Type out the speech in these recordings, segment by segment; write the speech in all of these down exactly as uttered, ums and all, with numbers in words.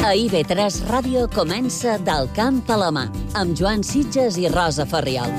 A I B tres Ràdio comença Del camp a la mà, amb Joan Sitges i Rosa Farriol.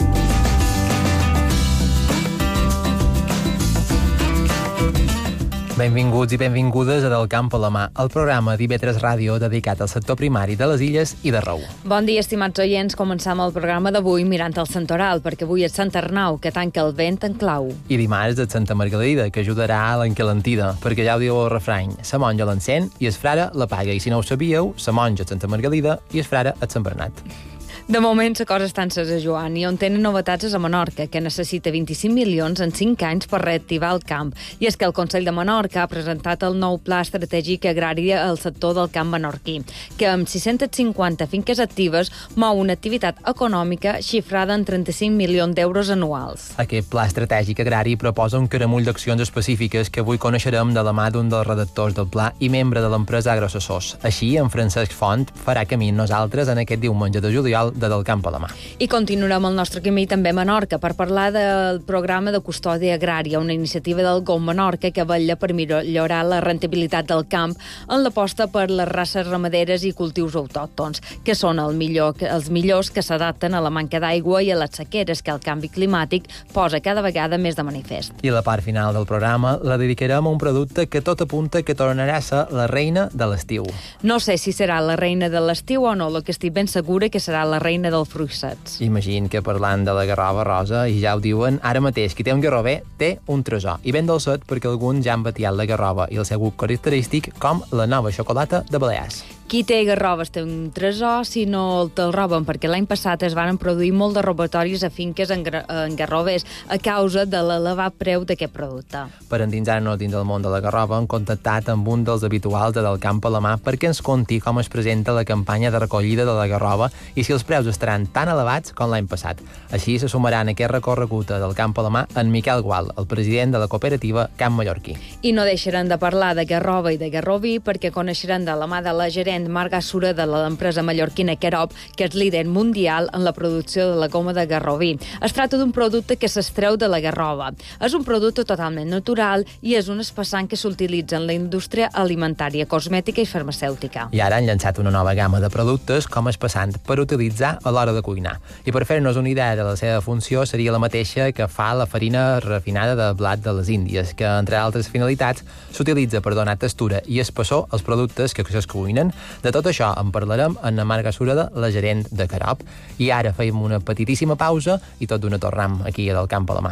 Benvinguts i benvingudes a Del camp a la mà, el programa d'I B tres Ràdio dedicat al sector primari de les Illes i de Rou. Bon dia, estimats oients. Començam el programa d'avui mirant el Santoral, perquè avui és Sant Arnau, que tanca el vent en clau. I dimarts és Santa Margalida, que ajudarà a l'enquilentida, perquè ja ho diu el refrany, sa monja l'encén i es frare la paga. I si no ho sabíeu, sa monja és Santa Margalida i es frare és Sant Bernat. De moment, la cosa està encesa, Joan, i on tenen novetats és a Menorca, que necessita vint-i-cinc milions en cinc anys per reactivar el camp. I és que el Consell de Menorca ha presentat el nou Pla Estratègic Agrari al sector del camp menorquí, que amb sis-centes cinquanta finques actives mou una activitat econòmica xifrada en trenta-cinc milions d'euros anuals. Aquest Pla Estratègic Agrari proposa un caramull d'accions específiques que avui coneixerem de la mà d'un dels redactors del pla i membre de l'empresa Agroassessors. Així, en Francesc Font farà camí nosaltres en aquest diumenge de juliol de Del camp a la mà. I continuarem el nostre camí també a Menorca per parlar del programa de custòdia agrària, una iniciativa del G O M Menorca que vetlla per millorar la rendibilitat del camp en l'aposta per les races ramaderes i cultius autòctons, que són el millor, els millors que s'adapten a la manca d'aigua i a les sequeres que el canvi climàtic posa cada vegada més de manifest. I la part final del programa la dedicarem a un producte que tot apunta que tornarà a ser la reina de l'estiu. No sé si serà la reina de l'estiu o no, el que estic ben segura que serà la reina dels fruitsets. Imagina que parlant de la garrova, Rosa, i ja ho diuen, ara mateix qui té un garrover té un tresor. I ben dolçat perquè alguns ja han batiat la garrova i el seu gust característic com la nova xocolata de Balears. Qui té garroves té un tresor si no te'l roben, perquè l'any passat es van produir molt de robatoris a finques en, en garrovers a causa de l'elevat preu d'aquest producte. Per endinsar-nos dins del món de la garrova hem contactat amb un dels habituals de Del camp a la mà perquè ens conti com es presenta la campanya de recollida de la garrova i si els preus estaran tan elevats com l'any passat. Així se sumaran a aquest recorregut Del camp a la mà en Miquel Gual, el president de la cooperativa Camp Mallorquí. I no deixaran de parlar de garrova i de garroví perquè coneixeran de la mà de la gerent Marga Sura de l'empresa mallorquina Querop, que és líder mundial en la producció de la goma de garroví. Es tracta d'un producte que s'extreu de la garrova. És un producte totalment natural i és un espessant que s'utilitza en la indústria alimentària, cosmètica i farmacèutica. I ara han llançat una nova gamma de productes com espessant per utilitzar a l'hora de cuinar. I per fer-nos una idea de la seva funció seria la mateixa que fa la farina refinada de blat de les Índies, que, entre altres finalitats, s'utilitza per donar textura i espessor als productes que es cuinen. De tot això en parlarem amb la Marga Sureda, la gerent de Querop. I ara fem una petitíssima pausa i tot d'una tornem aquí a Del camp a la mà.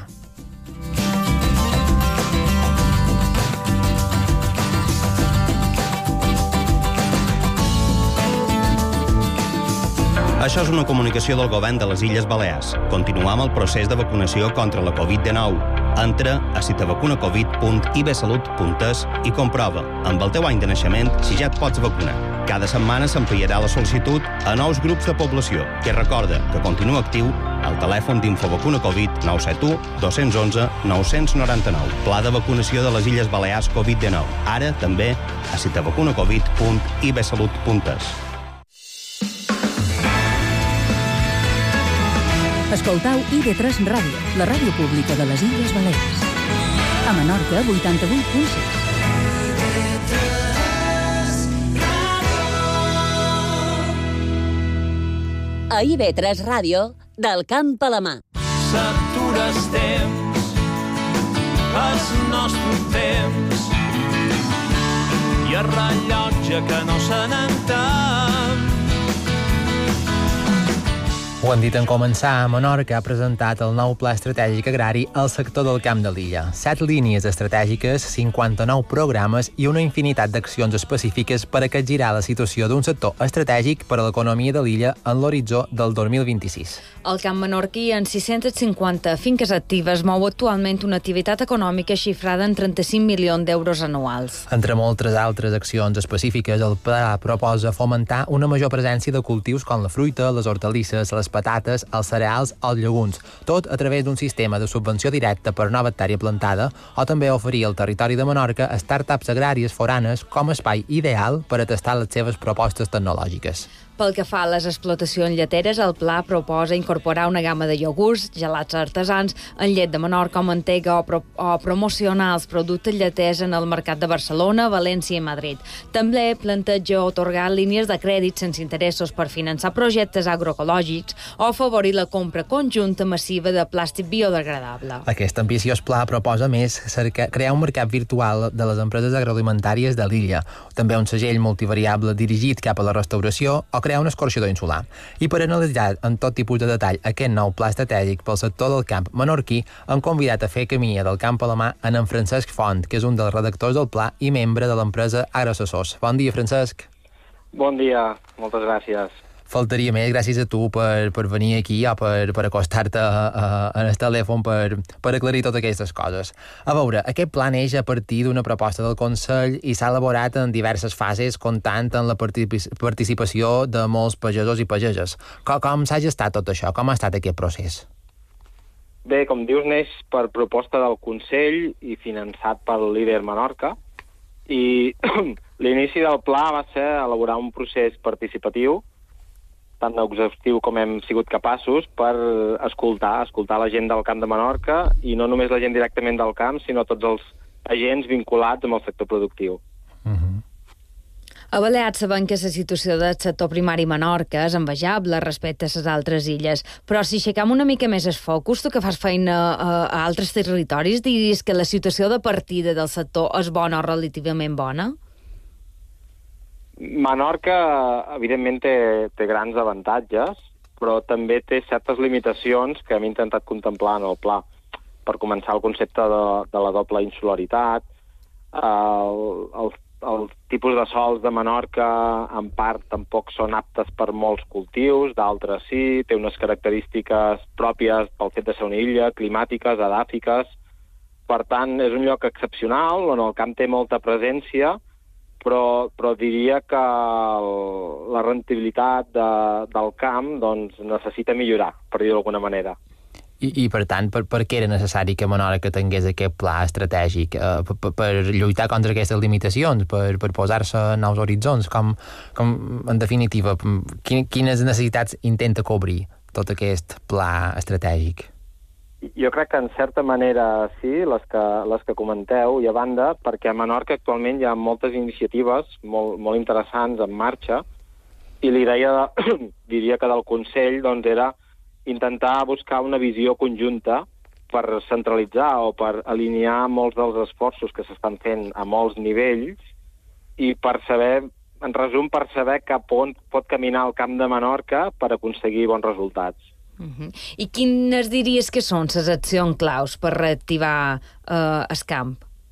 Això és una comunicació del govern de les Illes Balears. Continuem amb el procés de vacunació contra la covid dinou. Entra a citavacunacovid punt i b salut punt es i comprova, amb el teu any de naixement, si ja et pots vacunar. Cada setmana s'ampliarà la sol·licitud a nous grups de població, que recorda que continua actiu el telèfon d'Infovacuna Covid nou set u dos un u nou nou nou. Pla de vacunació de les Illes Balears covid dinou. Ara també a citavacunacovid punt i b salut punt es. Escoltau I B tres Ràdio, la ràdio pública de les Illes Balears. A Menorca, vuitanta-vuit punt sis. A I B tres Ràdio, Del camp a la mà. S'atures temps, els nostres temps, i el rellotge que no se n'entén. Ho hem dit en començar, Menorca ha presentat el nou Pla Estratègic Agrari al sector del camp de l'illa. Set línies estratègiques, cinquanta-nou programes i una infinitat d'accions específiques per a capgirar la situació d'un sector estratègic per a l'economia de l'illa en l'horitzó del dos mil vint-i-sis. El camp menorquí, en sis-centes cinquanta finques actives, mou actualment una activitat econòmica xifrada en trenta-cinc milions d'euros anuals. Entre moltes altres accions específiques, el pla proposa fomentar una major presència de cultius com la fruita, les hortalisses, les patates, els cereals o els llegums, tot a través d'un sistema de subvenció directa per nova hectàrea plantada, o també oferir al territori de Menorca startups agràries foranes com a espai ideal per a testar les seves propostes tecnològiques. Pel que fa a les explotacions lleteres, el pla proposa incorporar una gamma de iogurts, gelats artesans, en llet de Menorca o mantega o, pro o promocionar els productes lleters en el mercat de Barcelona, València i Madrid. També planteja otorgar línies de crèdit sense interessos per finançar projectes agroecològics o afavorir la compra conjunta massiva de plàstic biodegradable. Aquest ambiciós pla proposa més cercar, crear un mercat virtual de les empreses agroalimentàries de l'illa, també un segell multivariable dirigit cap a la restauració o crear un escorxador insular. I per analitzar en tot tipus de detall aquest nou pla estratègic pel sector del camp menorquí, han convidat a fer camí del camp a la mà en en Francesc Font, que és un dels redactors del pla i membre de l'empresa Agroassessors. Bon dia, Francesc. Bon dia, moltes gràcies. Faltaria més, gràcies a tu per, per venir aquí o per, per acostar-te en el telèfon per, per aclarir totes aquestes coses. A veure, aquest pla neix a partir d'una proposta del Consell i s'ha elaborat en diverses fases, comptant en la participació de molts pagesos i pageses. Com, com s'ha gestat tot això? Com ha estat aquest procés? Bé, com dius, neix per proposta del Consell i finançat pel líder Menorca. I l'inici del pla va ser elaborar un procés participatiu tan exhaustiu com hem sigut capaços per escoltar, escoltar la gent del Camp de Menorca i no només la gent directament del camp, sinó tots els agents vinculats amb el sector productiu. Uh-huh. A Balears sabem que la situació del sector primari a Menorca és envejable respecte a les altres illes, però si aixecam una mica més el focus, tu que fas feina a, a altres territoris, diries que la situació de partida del sector és bona o relativament bona? Menorca, evidentment, té, té grans avantatges, però també té certes limitacions que hem intentat contemplar en el pla. Per començar, el concepte de, de la doble insularitat, el, el, el tipus de sols de Menorca, en part, tampoc són aptes per molts cultius, d'altres sí, té unes característiques pròpies pel fet de ser una illa, climàtiques, edàfiques. Per tant, és un lloc excepcional, on el camp té molta presència, Però, però diria que el, la rendibilitat de, del camp doncs, necessita millorar, per dir-ho d'alguna manera. I, i per tant, per, per què era necessari que Menorca tingués aquest pla estratègic? Eh, per, per lluitar contra aquestes limitacions, per, per posar-se nous horitzons? Com, com, en definitiva, quines necessitats intenta cobrir tot aquest pla estratègic? Jo crec que en certa manera sí, les que, les que comenteu, i a banda, perquè a Menorca actualment hi ha moltes iniciatives molt, molt interessants en marxa, i l'idea, diria que del Consell, doncs, era intentar buscar una visió conjunta per centralitzar o per alinear molts dels esforços que s'estan fent a molts nivells i per saber, en resum, per saber cap on pot caminar el camp de Menorca per aconseguir bons resultats. Uh-huh. I quines diries que són les accions claus per reactivar eh, el camp?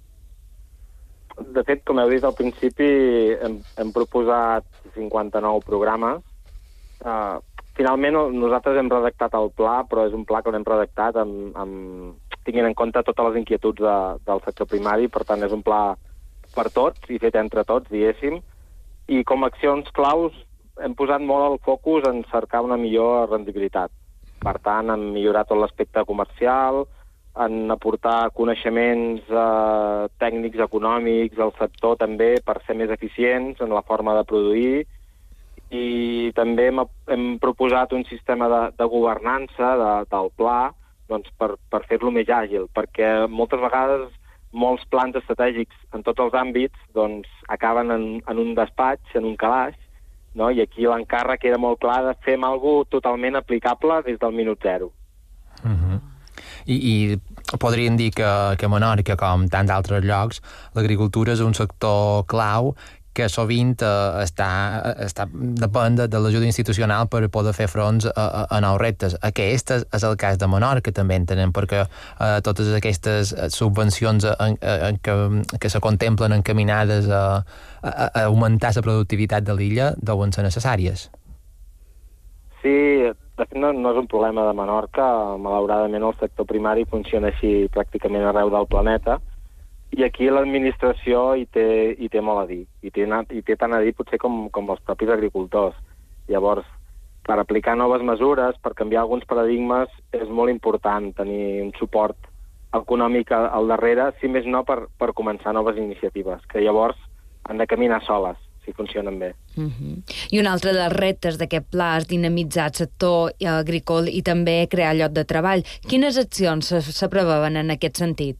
De fet, com heu dit al principi, hem, hem proposat cinquanta-nou programes. Uh, finalment, nosaltres hem redactat el pla, però és un pla que l'hem redactat amb, amb, tinguent en compte totes les inquietuds de, del sector primari, per tant, és un pla per tots i fet entre tots, diguéssim. I com a accions claus hem posat molt el focus en cercar una millor rendibilitat. Per tant, en millorar tot l'aspecte comercial, en aportar coneixements eh, tècnics, econòmics al sector també per ser més eficients en la forma de produir, i també hem, hem proposat un sistema de, de governança de, del pla doncs, per, per fer-lo més àgil, perquè moltes vegades molts plans estratègics en tots els àmbits doncs, acaben en, en un despatx, en un calaix, no? I aquí l'encàrrec era molt clar de fer alguna cosa totalment aplicable des del minut zero. Uh-huh. I, I podríem dir que, que a Menorca, com tants altres llocs, l'agricultura és un sector clau que sovint eh, està, està, depèn de, de l'ajuda institucional per poder fer fronts a, a, a nous reptes. Aquest és, és el cas de Menorca, també entenem, perquè eh, totes aquestes subvencions en, en, que, que se contemplen encaminades a, a, a augmentar la productivitat de l'illa deuen ser necessàries. Sí, de fet no, no és un problema de Menorca. Malauradament el sector primari funciona així pràcticament arreu del planeta, i aquí l'administració hi té, hi té molt a dir, hi té, hi té tant a dir potser com, com els propis agricultors. Llavors, per aplicar noves mesures, per canviar alguns paradigmes, és molt important tenir un suport econòmic al darrere, si més no per, per començar noves iniciatives, que llavors han de caminar soles. si funcionen bé. Uh-huh. I un altre dels reptes d'aquest pla és dinamitzar el sector agrícola i també crear lloc de treball. Quines accions s'apreveuen en aquest sentit?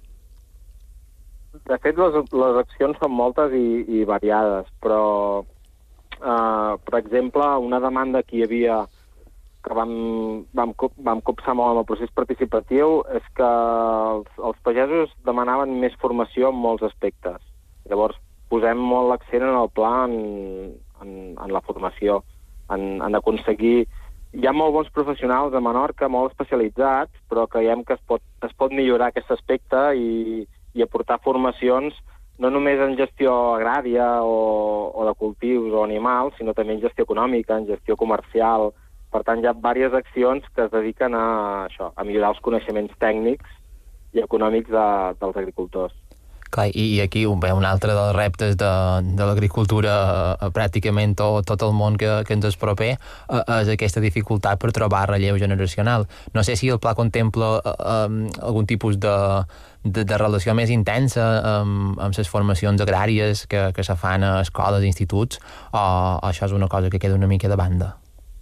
De fet, les, les accions són moltes i, i variades, però, eh, per exemple, una demanda que hi havia que vam, vam, vam copsar molt en el procés participatiu és que els, els pagesos demanaven més formació en molts aspectes. Llavors, posem molt l'accent en el pla en, en, en la formació, en, en aconseguir... Hi ha molt bons professionals a Menorca, molt especialitzats, però creiem que es pot, es pot millorar aquest aspecte i, i aportar formacions no només en gestió agrària o, o de cultius o animals, sinó també en gestió econòmica, en gestió comercial. Per tant, hi ha diverses accions que es dediquen a això, a millorar els coneixements tècnics i econòmics de, dels agricultors. Clar, i, i aquí un, un altre dels reptes de, de l'agricultura a, a pràcticament tot, tot el món que, que ens és proper a, és aquesta dificultat per trobar relleu generacional. No sé si el pla contempla a, a, algun tipus de, de, de relació més intensa amb, amb les formacions agràries que, que se fan a escoles i instituts, o això és una cosa que queda una mica de banda?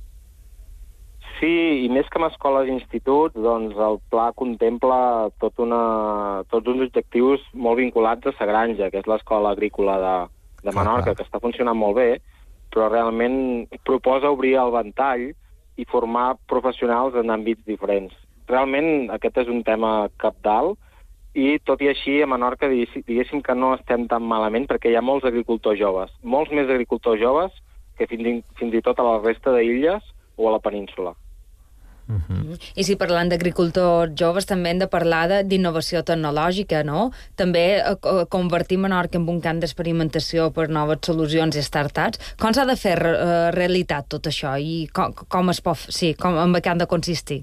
Sí, i més que amb escoles i instituts, doncs el pla contempla tot una, tots uns objectius molt vinculats a la granja, que és l'escola agrícola de, de Menorca, que està funcionant molt bé, però realment proposa obrir el ventall i formar professionals en àmbits diferents. Realment aquest és un tema cabdal i, tot i així, a Menorca diguéssim que no estem tan malament perquè hi ha molts agricultors joves, molts més agricultors joves que fins i, fins i tot a la resta d'illes o a la península. Uh-huh. I si parlant d'agricultors joves també hem de parlar d'innovació tecnològica, no? També a, a convertir Menorca en un camp d'experimentació per noves solucions i startups. Com s'ha de fer uh, realitat tot això i com, com es pot, sí, com, en què han de consistir?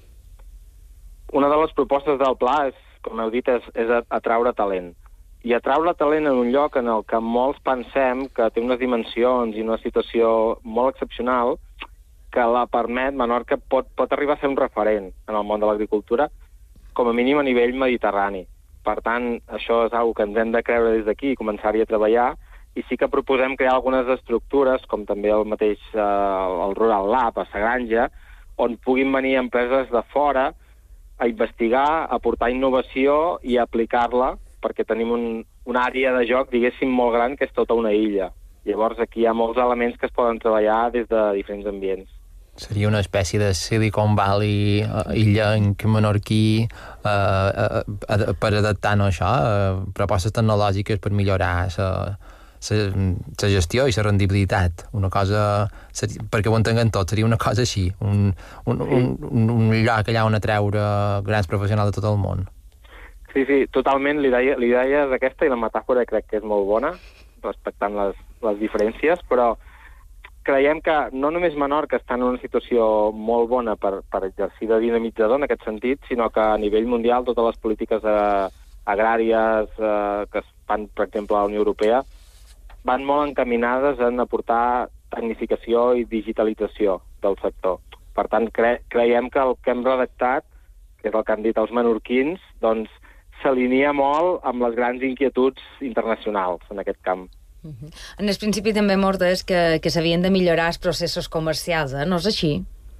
Una de les propostes del pla és, com heu dit, és, és atraure talent. I atraure talent en un lloc en el que molts pensem que té unes dimensions i una situació molt excepcional que la permet, Menorca pot, pot arribar a ser un referent en el món de l'agricultura, com a mínim a nivell mediterrani. Per tant, això és una que ens hem de creure des d'aquí i començar-hi a treballar, i sí que proposem crear algunes estructures, com també el mateix eh, el Rural Lab, a la granja, on puguin venir empreses de fora a investigar, a aportar innovació i a aplicar-la, perquè tenim un, una àrea de joc, diguéssim, molt gran, que és tota una illa. Llavors, aquí hi ha molts elements que es poden treballar des de diferents ambients. Seria una espècie de Silicon Valley, uh, illenc, menorquí, uh, uh, uh, per adaptar-nos a això, uh, propostes tecnològiques per millorar la gestió i la rendibilitat. Una cosa, seria, perquè ho entenguem tot, seria una cosa així, un, un, sí. un, un, un lloc allà on atreure grans professionals de tot el món. Sí, sí, totalment. L'idea és aquesta i la metàfora crec que és molt bona, respectant les, les diferències, però creiem que no només Menorca està en una situació molt bona per, per exercir de dinamitzador en aquest sentit, sinó que a nivell mundial totes les polítiques eh, agràries eh, que es fan, per exemple, a la Unió Europea, van molt encaminades en aportar tecnificació i digitalització del sector. Per tant, cre creiem que el que hem redactat, que és el que han dit els menorquins, doncs s'alinea molt amb les grans inquietuds internacionals en aquest camp. Uh-huh. En el principi també mortes que, que s'havien de millorar els processos comercials, eh? No és així?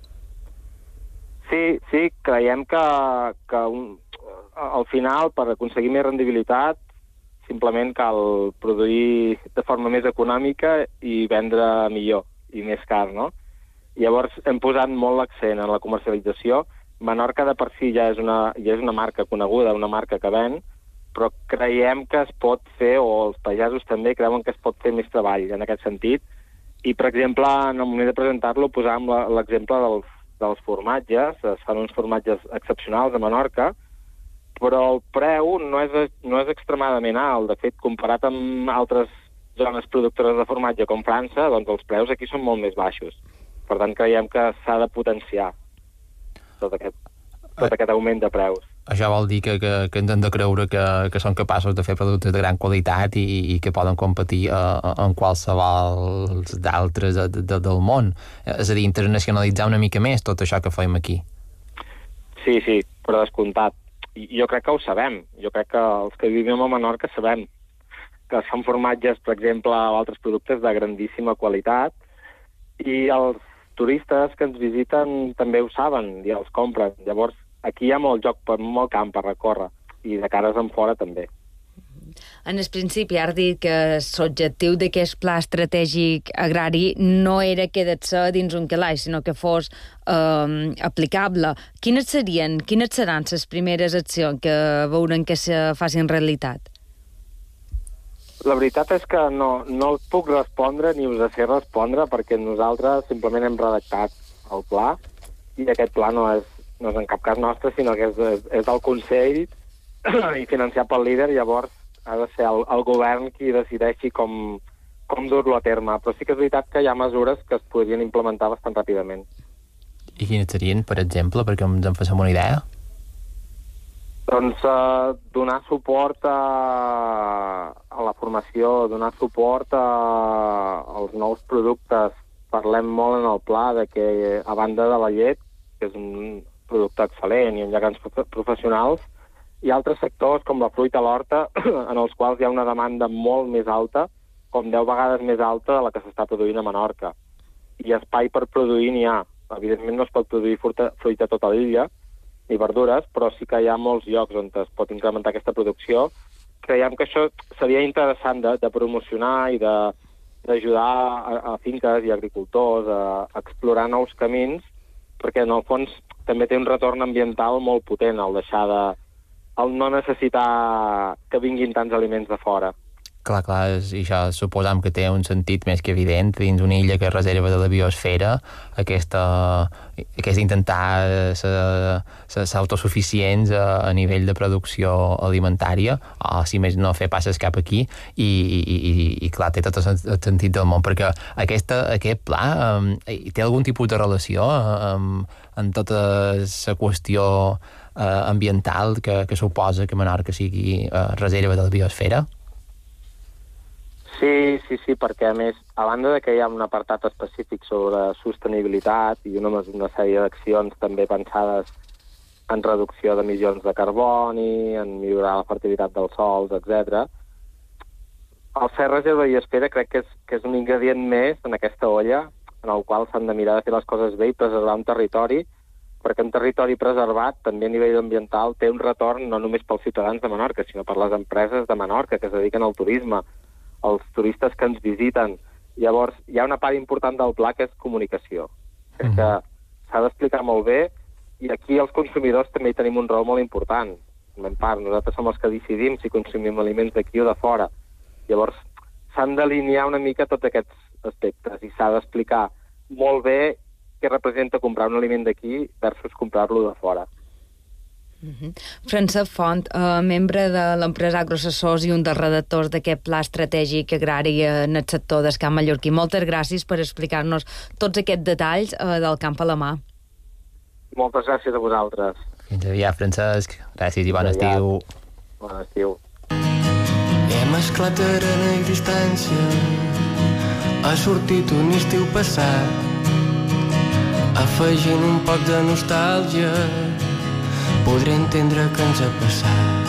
Sí, sí, creiem que, que un, al final, per aconseguir més rendibilitat, simplement cal produir de forma més econòmica i vendre millor i més car, no? Llavors hem posat molt l'accent en la comercialització. Menorca de per si ja és una, ja és una marca coneguda, una marca que ven, però creiem que es pot fer, o els pagesos també creuen que es pot fer més treball en aquest sentit. I, per exemple, en el moment de presentar-lo, posàvem l'exemple dels, dels formatges. Es fan uns formatges excepcionals a Menorca, però el preu no és, no és extremadament alt. De fet, comparat amb altres zones productores de formatge com França, doncs els preus aquí són molt més baixos. Per tant, creiem que s'ha de potenciar tot aquest, tot aquest augment de preus. Això vol dir que, que, que ens hem de creure que, que són capaços de fer productes de gran qualitat i, i que poden competir uh, en qualsevol d'altres de, de, del món. És a dir, internacionalitzar una mica més tot això que fem aquí. Sí, sí, per descomptat. I jo crec que ho sabem. Jo crec que els que vivim a Menorca sabem que es fan formatges, per exemple, o altres productes de grandíssima qualitat, i els turistes que ens visiten també ho saben i els compren. Llavors, aquí hi ha molt joc, molt camp per recórrer, i de cares en fora també. En el principi has dit que l'objectiu d'aquest pla estratègic agrari no era quedar-se dins un calaix, sinó que fos eh, aplicable. Quines serien, quines seran les primeres accions que veuran que se facin realitat? La veritat és que no, no us puc respondre ni us sé respondre perquè nosaltres simplement hem redactat el pla i aquest pla no és, no és en cap cas nostre, sinó que és, és, és del Consell i financiat pel líder, llavors ha de ser el, el govern qui decideixi com, com dur-lo a terme. Però sí que és veritat que hi ha mesures que es podrien implementar bastant ràpidament. I quines serien, per exemple, perquè ens en facem una idea? Doncs eh, donar suport a, a la formació, donar suport a, als nous productes. Parlem molt en el pla de que, a banda de la llet, que és un producte excel·lent i on hi ha grans professionals, hi ha altres sectors, com la fruita i l'horta, en els quals hi ha una demanda molt més alta, com deu vegades més alta de la que s'està produint a Menorca. I espai per produir n'hi ha. Evidentment no es pot produir fruita, fruita a tota l'illa, ni verdures, però sí que hi ha molts llocs on es pot incrementar aquesta producció. Creiem que això seria interessant de, de promocionar i d'ajudar a, a finques i agricultors a, a explorar nous camins, perquè en el fons també té un retorn ambiental molt potent el deixar de el no necessitar que vinguin tants aliments de fora. Clar, clar, i això suposam que té un sentit més que evident dins una illa que és reserva de la biosfera, aquesta, aquest intentar ser autosuficients a, a nivell de producció alimentària, o si més no fer passes cap aquí, i, i, i, i clar, té tot el sentit del món, perquè aquesta, aquest pla um, té algun tipus de relació amb, amb tota la qüestió uh, ambiental que, que suposa que Menorca sigui uh, reserva de la biosfera? Sí, sí, sí, perquè a més, a banda de que hi ha un apartat específic sobre sostenibilitat i una, una sèrie d'accions també pensades en reducció d'emissions de carboni, en millorar la fertilitat dels sols, etcètera, el ser reserva i espera crec que és, que és un ingredient més en aquesta olla en el qual s'han de mirar de fer les coses bé i preservar un territori, perquè un territori preservat, també a nivell ambiental, té un retorn no només pels ciutadans de Menorca, sinó per les empreses de Menorca que es dediquen al turisme, els turistes que ens visiten. Llavors, hi ha una part important del pla que és comunicació. Crec mm. que s'ha d'explicar molt bé i aquí els consumidors també hi tenim un rol molt important. En part, nosaltres som els que decidim si consumim aliments d'aquí o de fora. Llavors, s'han d'alinear una mica tots aquests aspectes i s'ha d'explicar molt bé què representa comprar un aliment d'aquí versus comprar-lo de fora. Uh-huh. Francesc Font, eh, membre de l'empresa Agroassessors i un dels redactors d'aquest pla estratègic agrari en el sector del camp mallorquí. Moltes gràcies per explicar-nos tots aquests detalls eh, del camp a la mà. Moltes gràcies a vosaltres. Fins aviat, Francesc. Gràcies i bon estiu. Bon estiu. He mesclat arena i distància, ha sortit un estiu passat, afegint un poc de nostàlgia, podré entendre que ens ha passat.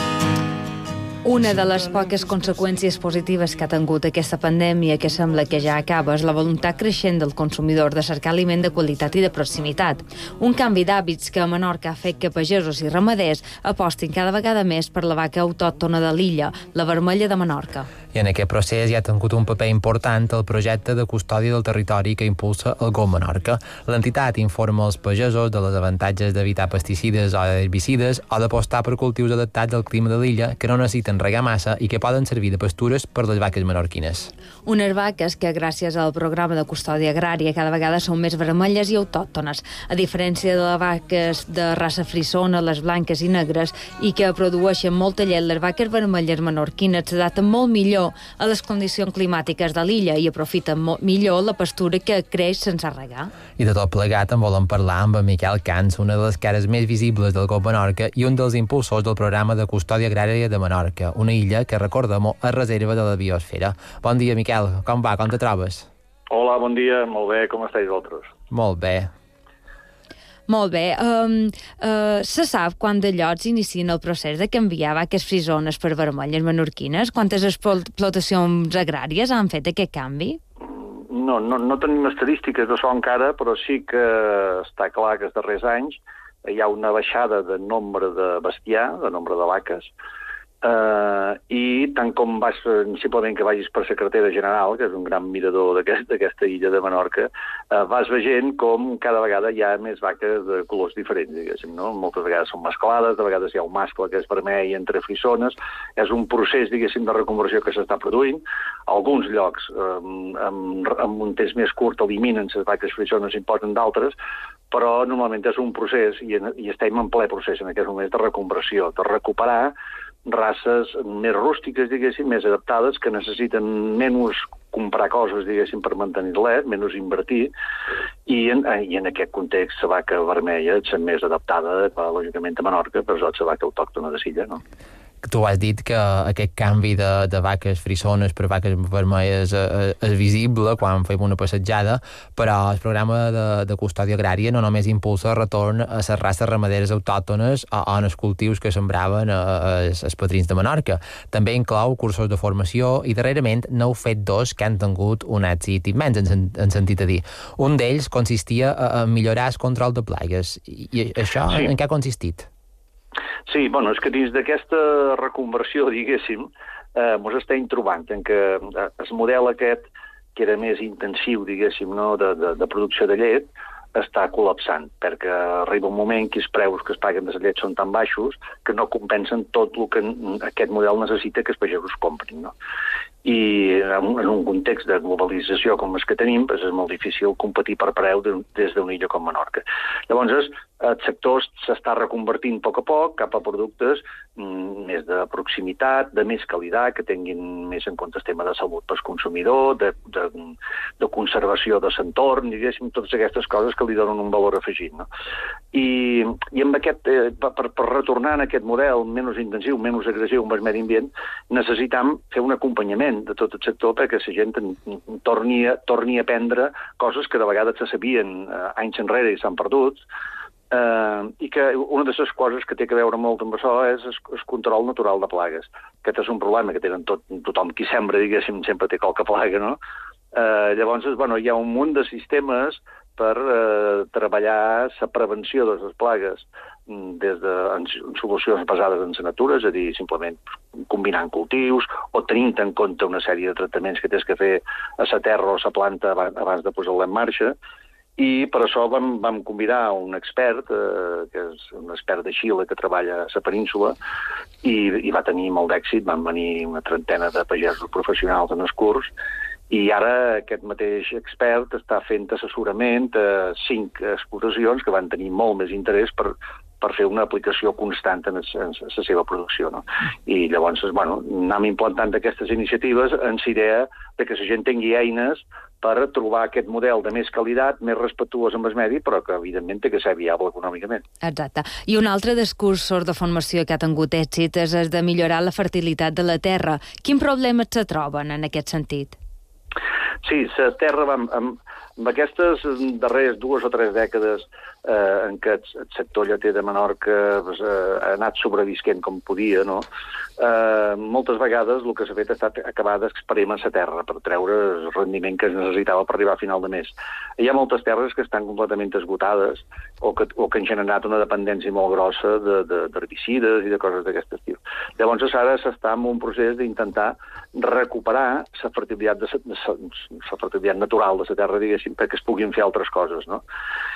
Una de les poques conseqüències positives que ha tingut aquesta pandèmia, que sembla que ja acaba, és la voluntat creixent del consumidor de cercar aliment de qualitat i de proximitat. Un canvi d'hàbits que a Menorca ha fet que pagesos i ramaders apostin cada vegada més per la vaca autòctona de l'illa, la vermella de Menorca. I en aquest procés hi ha tingut un paper important el projecte de custòdia del territori que impulsa el Go Menorca. L'entitat informa els pagesos de les avantatges d'evitar pesticides o herbicides o d'apostar per cultius adaptats al clima de l'illa que no necessiten regar massa i que poden servir de pastures per les vaques menorquines. Unes vaques que, gràcies al programa de custòdia agrària, cada vegada són més vermelles i autòctones, a diferència de les vaques de raça frisona, les blanques i negres, i que produeixen molta llet, les vaques vermelles menorquines s'adapten molt millor a les condicions climàtiques de l'illa i aprofiten millor la pastura que creix sense regar. I de tot plegat en volem parlar amb en Miquel Cans, una de les cares més visibles del Go Menorca i un dels impulsors del programa de custòdia agrària de Menorca, una illa que, recordem, és reserva de la biosfera. Bon dia, Miquel. Com va? Com te trobes? Hola, bon dia. Molt bé. Com esteu vosaltres? Molt bé. Molt bé. Um, uh, se sap quant de llocs inicien el procés de canviar vaques frisones per vermelles menorquines? Quantes explotacions agràries han fet aquest canvi? No, no, no tenim estadístiques d'això encara, però sí que està clar que els darrers anys hi ha una baixada de nombre de bestiar, de nombre de vaques, Uh, i tant com vas, simplement que vagis per la carretera general, que és un gran mirador d'aquesta aquest, illa de Menorca, uh, vas veient com cada vegada hi ha més vaques de colors diferents, diguéssim, no? Moltes vegades són mesclades, de vegades hi ha un mascle que és vermell entre frisones, és un procés, diguéssim, de reconversió que s'està produint. Alguns llocs, um, amb, amb un temps més curt, eliminen les vaques frisones i imposen d'altres, però normalment és un procés, i, i estem en ple procés en aquest moment de reconversió, de recuperar races més rústiques, diguéssim, més adaptades, que necessiten menys comprar coses, diguéssim, per mantenir-les, menys invertir, i en, i en aquest context la vaca vermella és més adaptada, lògicament, a Menorca, però és la vaca autòctona de l'illa, no? Tu has dit que aquest canvi de, de vaques frisones per vaques vermelles és, és visible quan fem una passejada, però el programa de, de custòdia agrària no només impulsa el retorn a les races ramaderes autòctones o, o en els cultius que sembraven els padrins de Menorca. També inclou cursos de formació i darrerament n'heu fet dos que han tingut un èxit immens, en, en sentit a dir. Un d'ells consistia a, a millorar el control de plagues. I, i això sí. En què ha consistit? Sí, bueno, és que dins d'aquesta reconversió, diguéssim, eh, mos estem trobant en que eh, el model aquest, que era més intensiu, diguéssim, no, de, de, de producció de llet, està col·lapsant, perquè arriba un moment que els preus que es paguen de la llet són tan baixos que no compensen tot el que aquest model necessita que els pagesos comprin, no? I en un context de globalització com els que tenim, doncs és molt difícil competir per preu des d'una illa com Menorca. Llavors, el sector s'està reconvertint a poc a poc cap a productes més de proximitat, de més qualitat, que tinguin més en compte el tema de salut pel consumidor, de, de, de conservació de l'entorn, diguéssim, totes aquestes coses que li donen un valor afegit, no? I, i amb aquest, eh, per, per retornar en aquest model menys intensiu, menys agressiu amb el medi ambient, necessitam fer un acompanyament de tot el sector perquè la gent torni a, torni a aprendre coses que de vegades se sabien eh, anys enrere i s'han perdut, eh, i que una de les coses que té que veure molt amb això és el, el control natural de plagues. Aquest és un problema que tenen tot, tothom qui sembra, diguéssim, sempre té qualque plaga, no? Eh, llavors, bueno, hi ha un munt de sistemes per eh, treballar la prevenció de les plagues des de en solucions basades en la natura, és a dir, simplement combinant cultius o tenint en compte una sèrie de tractaments que tens que fer a la terra o a la planta abans de posar-la en marxa. I per això vam, vam convidar un expert, eh, que és un expert de Xile que treballa a la península, i, i va tenir molt d'èxit. Van venir una trentena de pagesos professionals en el curs, i ara aquest mateix expert està fent assessorament a cinc explotacions que van tenir molt més interès per, per fer una aplicació constant en, es, en la seva producció, no? I llavors, bueno, anem implantant aquestes iniciatives en la idea de que la gent tingui eines per trobar aquest model de més qualitat, més respectuós amb el medi, però que, evidentment, té que ser viable econòmicament. Exacte. I un altre dels cursos de formació que ha tingut èxit és el de millorar la fertilitat de la terra. Quins problemes se troben en aquest sentit? Sí, la terra, amb, amb, amb aquestes darreres dues o tres dècades eh, en què el sector lleter de Menorca pues, eh, ha anat sobrevisquent com podia, no? Eh, moltes vegades el que s'ha fet ha estat acabar d'experimentar la terra per treure el rendiment que es necessitava per arribar a final de mes. Hi ha moltes terres que estan completament esgotades o que, o que han generat una dependència molt grossa d'herbicides i de coses d'aquest estil. Llavors ara s'està en un procés d'intentar recuperar la fertilitat, de, de, la fertilitat natural de la terra, diguéssim, perquè es puguin fer altres coses, no?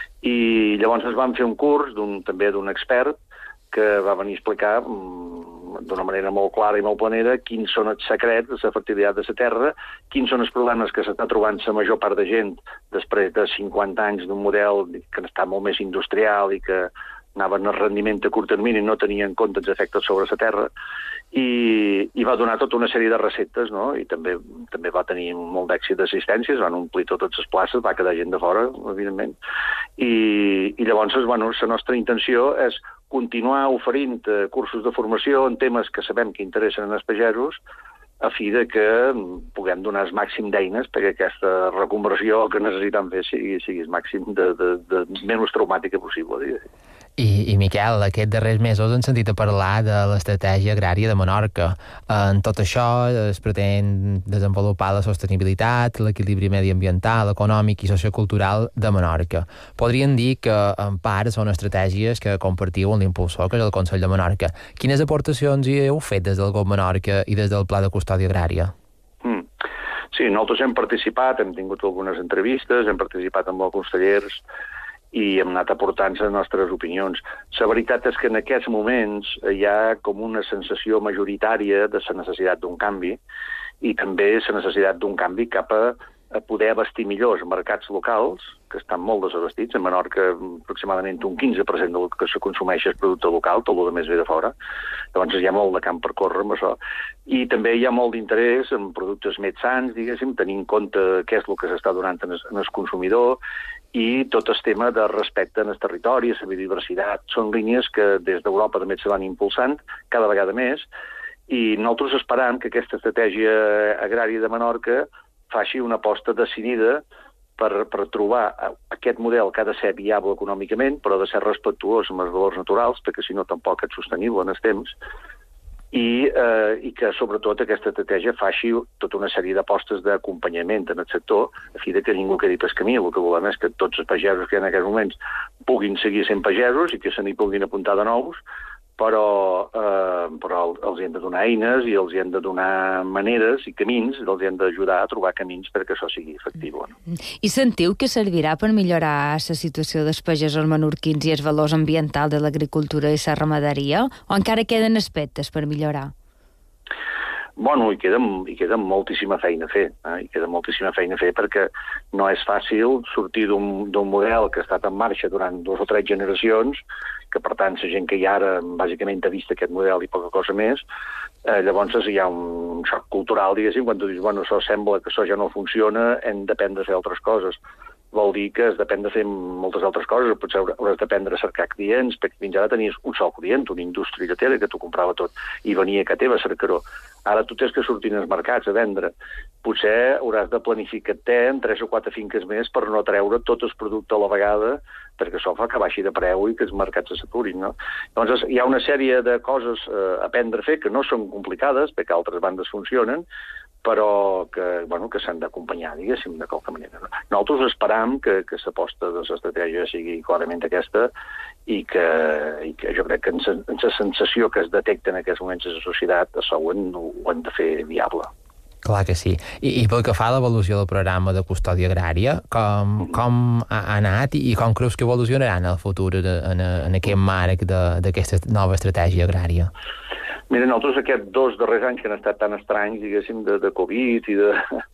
I llavors es van fer un curs d'un, també d'un expert que va venir a explicar d'una manera molt clara i molt planera quins són els secrets de la fertilitat de la terra, quins són els problemes que s'està trobant la major part de gent després de cinquanta anys d'un model que està molt més industrial i que anaven al rendiment a curt termini i no tenia en compte els efectes sobre la terra, i, i va donar tota una sèrie de receptes, no? I també també va tenir molt d'èxit d'assistències, van omplir totes les places, va quedar gent de fora, evidentment, i, i llavors, bueno, la nostra intenció és continuar oferint cursos de formació en temes que sabem que interessen als pagesos a fi de que puguem donar el màxim d'eines perquè aquesta reconversió que necessitem fer sigui, sigui el màxim de, de, de menys traumàtica possible. Diguem. I, I, Miquel, aquests darrers mesos hem sentit a parlar de l'estratègia agrària de Menorca. En tot això es pretén desenvolupar la sostenibilitat, l'equilibri mediambiental, econòmic i sociocultural de Menorca. Podríem dir que, en part, són estratègies que compartiu amb l'impulsor, que és el Consell de Menorca. Quines aportacions hi heu fet des del Govern Menorca i des del Pla de Custòdia Agrària? Mm. Sí, nosaltres hem participat, hem tingut algunes entrevistes, hem participat amb els consellers i hem anat aportant les nostres opinions. La veritat és que en aquests moments hi ha com una sensació majoritària de la necessitat d'un canvi i també la necessitat d'un canvi cap a, a poder abastir millor els mercats locals, que estan molt desabastits. A Menorca aproximadament un quinze per cent del que se consumeix és producte local, tot el més ve de fora. Llavors hi ha molt de camp per córrer amb això. I també hi ha molt d'interès en productes més sants, diguéssim, tenint en compte què és el que s'està donant en el, en el consumidor i tot el tema de respecte en el territori, la biodiversitat. Són línies que des d'Europa també se van impulsant cada vegada més i nosaltres esperam que aquesta estratègia agrària de Menorca faci una aposta decidida per, per trobar aquest model que ha de ser viable econòmicament, però ha de ser respectuós amb els valors naturals, perquè si no tampoc és sostenible en el temps, i, eh, i que sobretot aquesta estratègia faci tota una sèrie d'apostes d'acompanyament en el sector, a fi de que ningú quedi pel camí. El que volem és que tots els pagesos que hi ha en aquests moments puguin seguir sent pagesos i que se n'hi puguin apuntar de nous, però, eh, però els hem de donar eines i els hem de donar maneres i camins, els hem d'ajudar a trobar camins perquè això sigui efectiu. No? I sentiu que servirà per millorar la situació dels pagesos menorquins i els valors ambientals de l'agricultura i la ramaderia? O encara queden aspectes per millorar? Bueno, hi queda, hi queda moltíssima feina a fer, eh? hi queda moltíssima feina a fer perquè no és fàcil sortir d'un model que ha estat en marxa durant dues o tres generacions, que per tant la gent que hi ha ara bàsicament ha vist aquest model i poca cosa més, eh, llavors hi ha un xoc cultural, diguéssim, quan tu dius, bueno, això sembla que això ja no funciona, hem d'aprendre a fer altres coses. Vol dir que has d'aprendre a fer moltes altres coses, potser hauràs d'aprendre a cercar clients, perquè fins ara tenies un sol client, una indústria lletera que t'ho comprava tot, i venia a casa teva a cercar-ho. Ara tu tens que sortir als mercats a vendre. Potser hauràs de planificar-te en tres o quatre finques més per no treure tot el producte a la vegada, perquè això fa que baixi de preu i que els mercats se saturin, no? Llavors hi ha una sèrie de coses eh, a aprendre a fer que no són complicades, perquè altres bandes funcionen, però que, bueno, que s'han d'acompanyar, diguéssim, de qualque manera. Nosaltres esperam que, que l'aposta de l'estratègia sigui clarament aquesta i que, i que jo crec que en la sensació que es detecta en aquests moments a la societat, això ho hem, ho hem de fer viable. Clar que sí. I, i pel que fa a l'evolució del programa de custòdia agrària, com, com ha anat i, i com creus que evolucionarà en el futur en, en aquest marc d'aquesta nova estratègia agrària? Mira, nosaltres aquests dos darrers anys que han estat tan estranys, diguéssim, de, de Covid i de,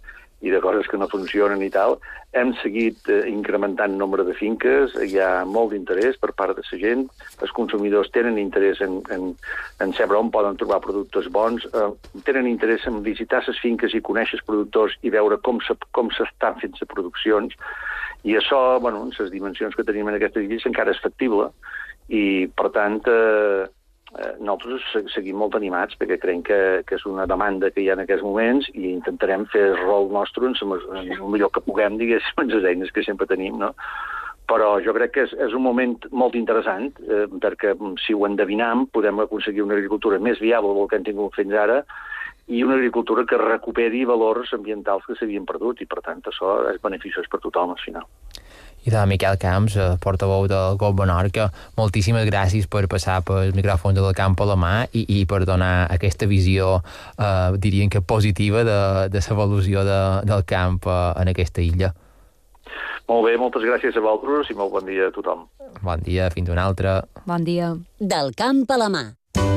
i de coses que no funcionen i tal, hem seguit eh, incrementant nombre de finques, hi ha molt d'interès per part de la gent, els consumidors tenen interès en, en, en saber on poden trobar productes bons, eh, tenen interès en visitar les finques i conèixer els productors i veure com s'estan fent les produccions, i això, bueno, en les dimensions que tenim en aquestes illes encara és factible, i per tant... Eh, nosaltres seguim molt animats perquè creiem que, que és una demanda que hi ha en aquests moments i intentarem fer el rol nostre en el millor que puguem, diguéssim, amb les eines que sempre tenim, no? Però jo crec que és, és un moment molt interessant eh, perquè si ho endevinam podem aconseguir una agricultura més viable del que hem tingut fins ara i una agricultura que recuperi valors ambientals que s'havien perdut i per tant això és beneficiós per tothom al final. I de Miquel Camps, portaveu del Govern Menorca, moltíssimes gràcies per passar pels micròfons del Camp a la mà i, i per donar aquesta visió, eh, diríem que positiva, de, de l'evolució de, del camp eh, en aquesta illa. Molt bé, moltes gràcies a vosaltres i molt bon dia a tothom. Bon dia, fins un altre. Bon dia. Del Camp a la mà.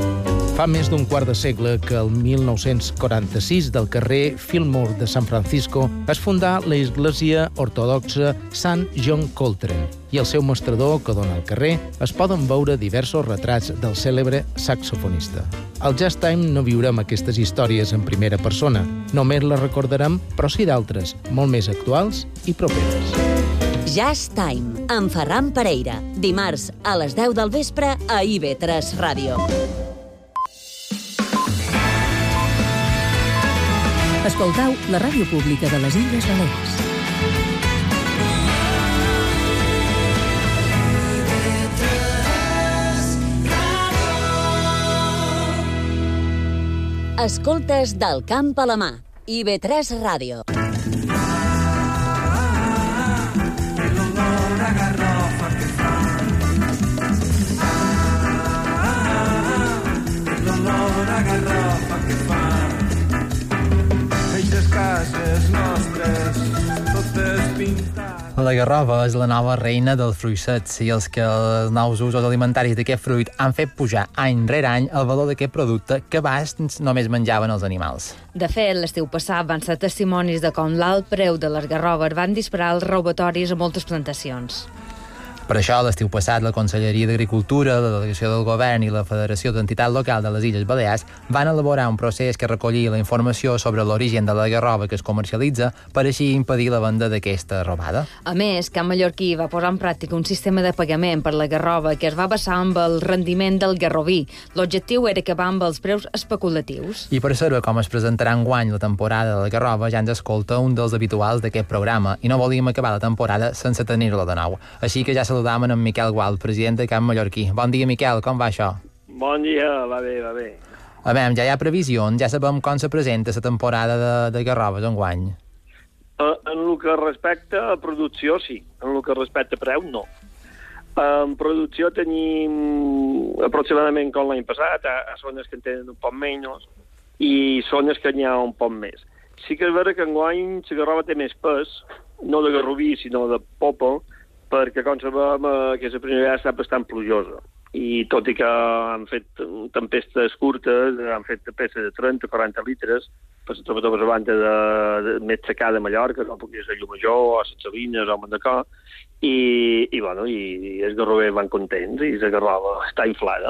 Fa més d'un quart de segle que el mil nou-cents quaranta-sis del carrer Fillmore de San Francisco es fundà l'església ortodoxa Sant John Coltrane i al seu mostrador, que dona al carrer, es poden veure diversos retrats del cèlebre saxofonista. Al Jazz Time no viurem aquestes històries en primera persona, només les recordarem, però sí d'altres, molt més actuals i properes. Jazz Time, amb Ferran Pereira, dimarts a les deu del vespre a I V tres Ràdio. Escoltau la ràdio pública de les Illes Balears. Escoltes del camp a la mà. I ve tres Ràdio. La garrova és la nova reina dels fruits secs i els que els nous usos alimentaris d'aquest fruit han fet pujar any rere any el valor d'aquest producte que abans només menjaven els animals. De fet, l'estiu passat van ser testimonis de com l'alt preu de les garroves van disparar els robatoris a moltes plantacions. Per això, l'estiu passat, la Conselleria d'Agricultura, la Delegació del Govern i la Federació d'Entitats Local de les Illes Balears van elaborar un procés que recollia la informació sobre l'origen de la garrova que es comercialitza per així impedir la venda d'aquesta robada. A més, Can Mallorquí va posar en pràctica un sistema de pagament per la garrova que es va basar amb el rendiment del garroví. L'objectiu era acabar amb els preus especulatius. I per saber com es presentarà enguany la temporada de la garrova ja ens escolta un dels habituals d'aquest programa i no volíem acabar la temporada sense tenir-la de nou. Així que ja saludam en Miquel Gual, president de Can Mallorquí. Bon dia, Miquel, com va això? Bon dia, va bé, va bé. A veure, ja hi ha previsions, ja sabem com se presenta la temporada de, de garroves enguany. Uh, en el que respecta a producció, sí. En el que respecta a preu, no. En producció tenim aproximadament com l'any passat, a, a zones que en tenen un poc menys i zones que n'hi ha un poc més. Sí que és vera que enguany la garrova té més pes, no de garroví, sinó de popa, perquè, com sabem, aquesta primavera ha estat bastant plujosa. I tot i que han fet tempestes curtes, han fet tempestes de trenta a quaranta litres, per sobretot per la banda de, de més secà de Mallorca, com podria ser Llumajor, o les Salines, o Mandacó, i, i, bueno, i els garrovers van contents i la garrova està inflada.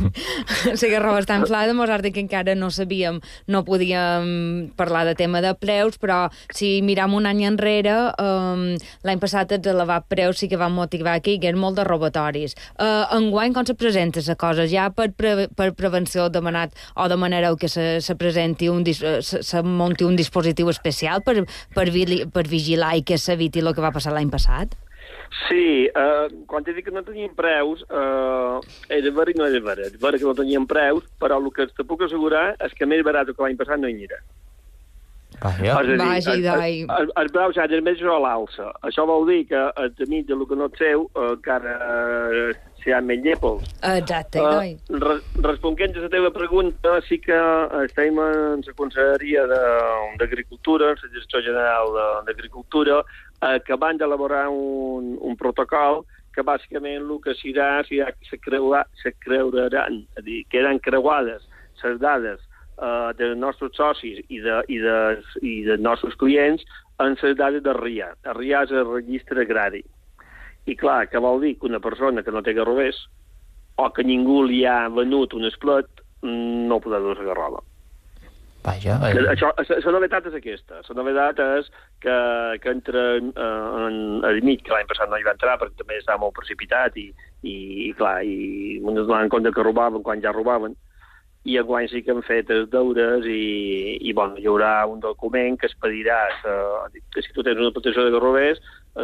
La garrova està inflada, mos has dit que encara no sabíem, no podíem parlar de tema de preus, però si miram un any enrere, um, l'any passat els elevats preus sí que van motivar que hi hagués molt de robatoris. Uh, enguany, com se presenta la cosa? Ja per, pre per prevenció demanat o demanareu que se, se presenti un, se, se munti un dispositiu especial per, per, per vigilar i que s'eviti el que va passar l'any passat? Sí, eh, quan he dit que no teníem preus, eh, era vera i no era vera. És vera que no teníem preus, però el que te puc assegurar és que més barat que l'any passat no hi anirà. Vaja. Vaja, i dai. Els, els preus ja més a l'alça. Això vol dir que a mig de lo que no et seu, eh, encara eh, s'hi ha més llèpols. Exacte, i dai. Uh, re, responent a la teva pregunta, sí que estem en la Conselleria d'Agricultura, en la Direcció General d'Agricultura, acabant d'elaborar un, un protocol que bàsicament el que serà serà que se, creurà, se creuraran, és a dir, que eren creuades les dades uh, dels nostres socis i, de, i, de, i dels nostres clients en les dades de R I A. El R I A és el registre agrari. I clar, que vol dir que una persona que no té garrovers o que ningú li ha venut un esplet no podrà dur la garrova. Vaja, eh. Això, la novetat és aquesta. La novetat és que, que entra eh, en el mig, que l'any passat no hi va entrar perquè també estava molt precipitat i, i, i clar, i ens donaven compte que robaven quan ja robaven, i enguany sí que han fet els deures i, i bueno, hi haurà un document que expedirà que si tu tens una protecció de garrovers,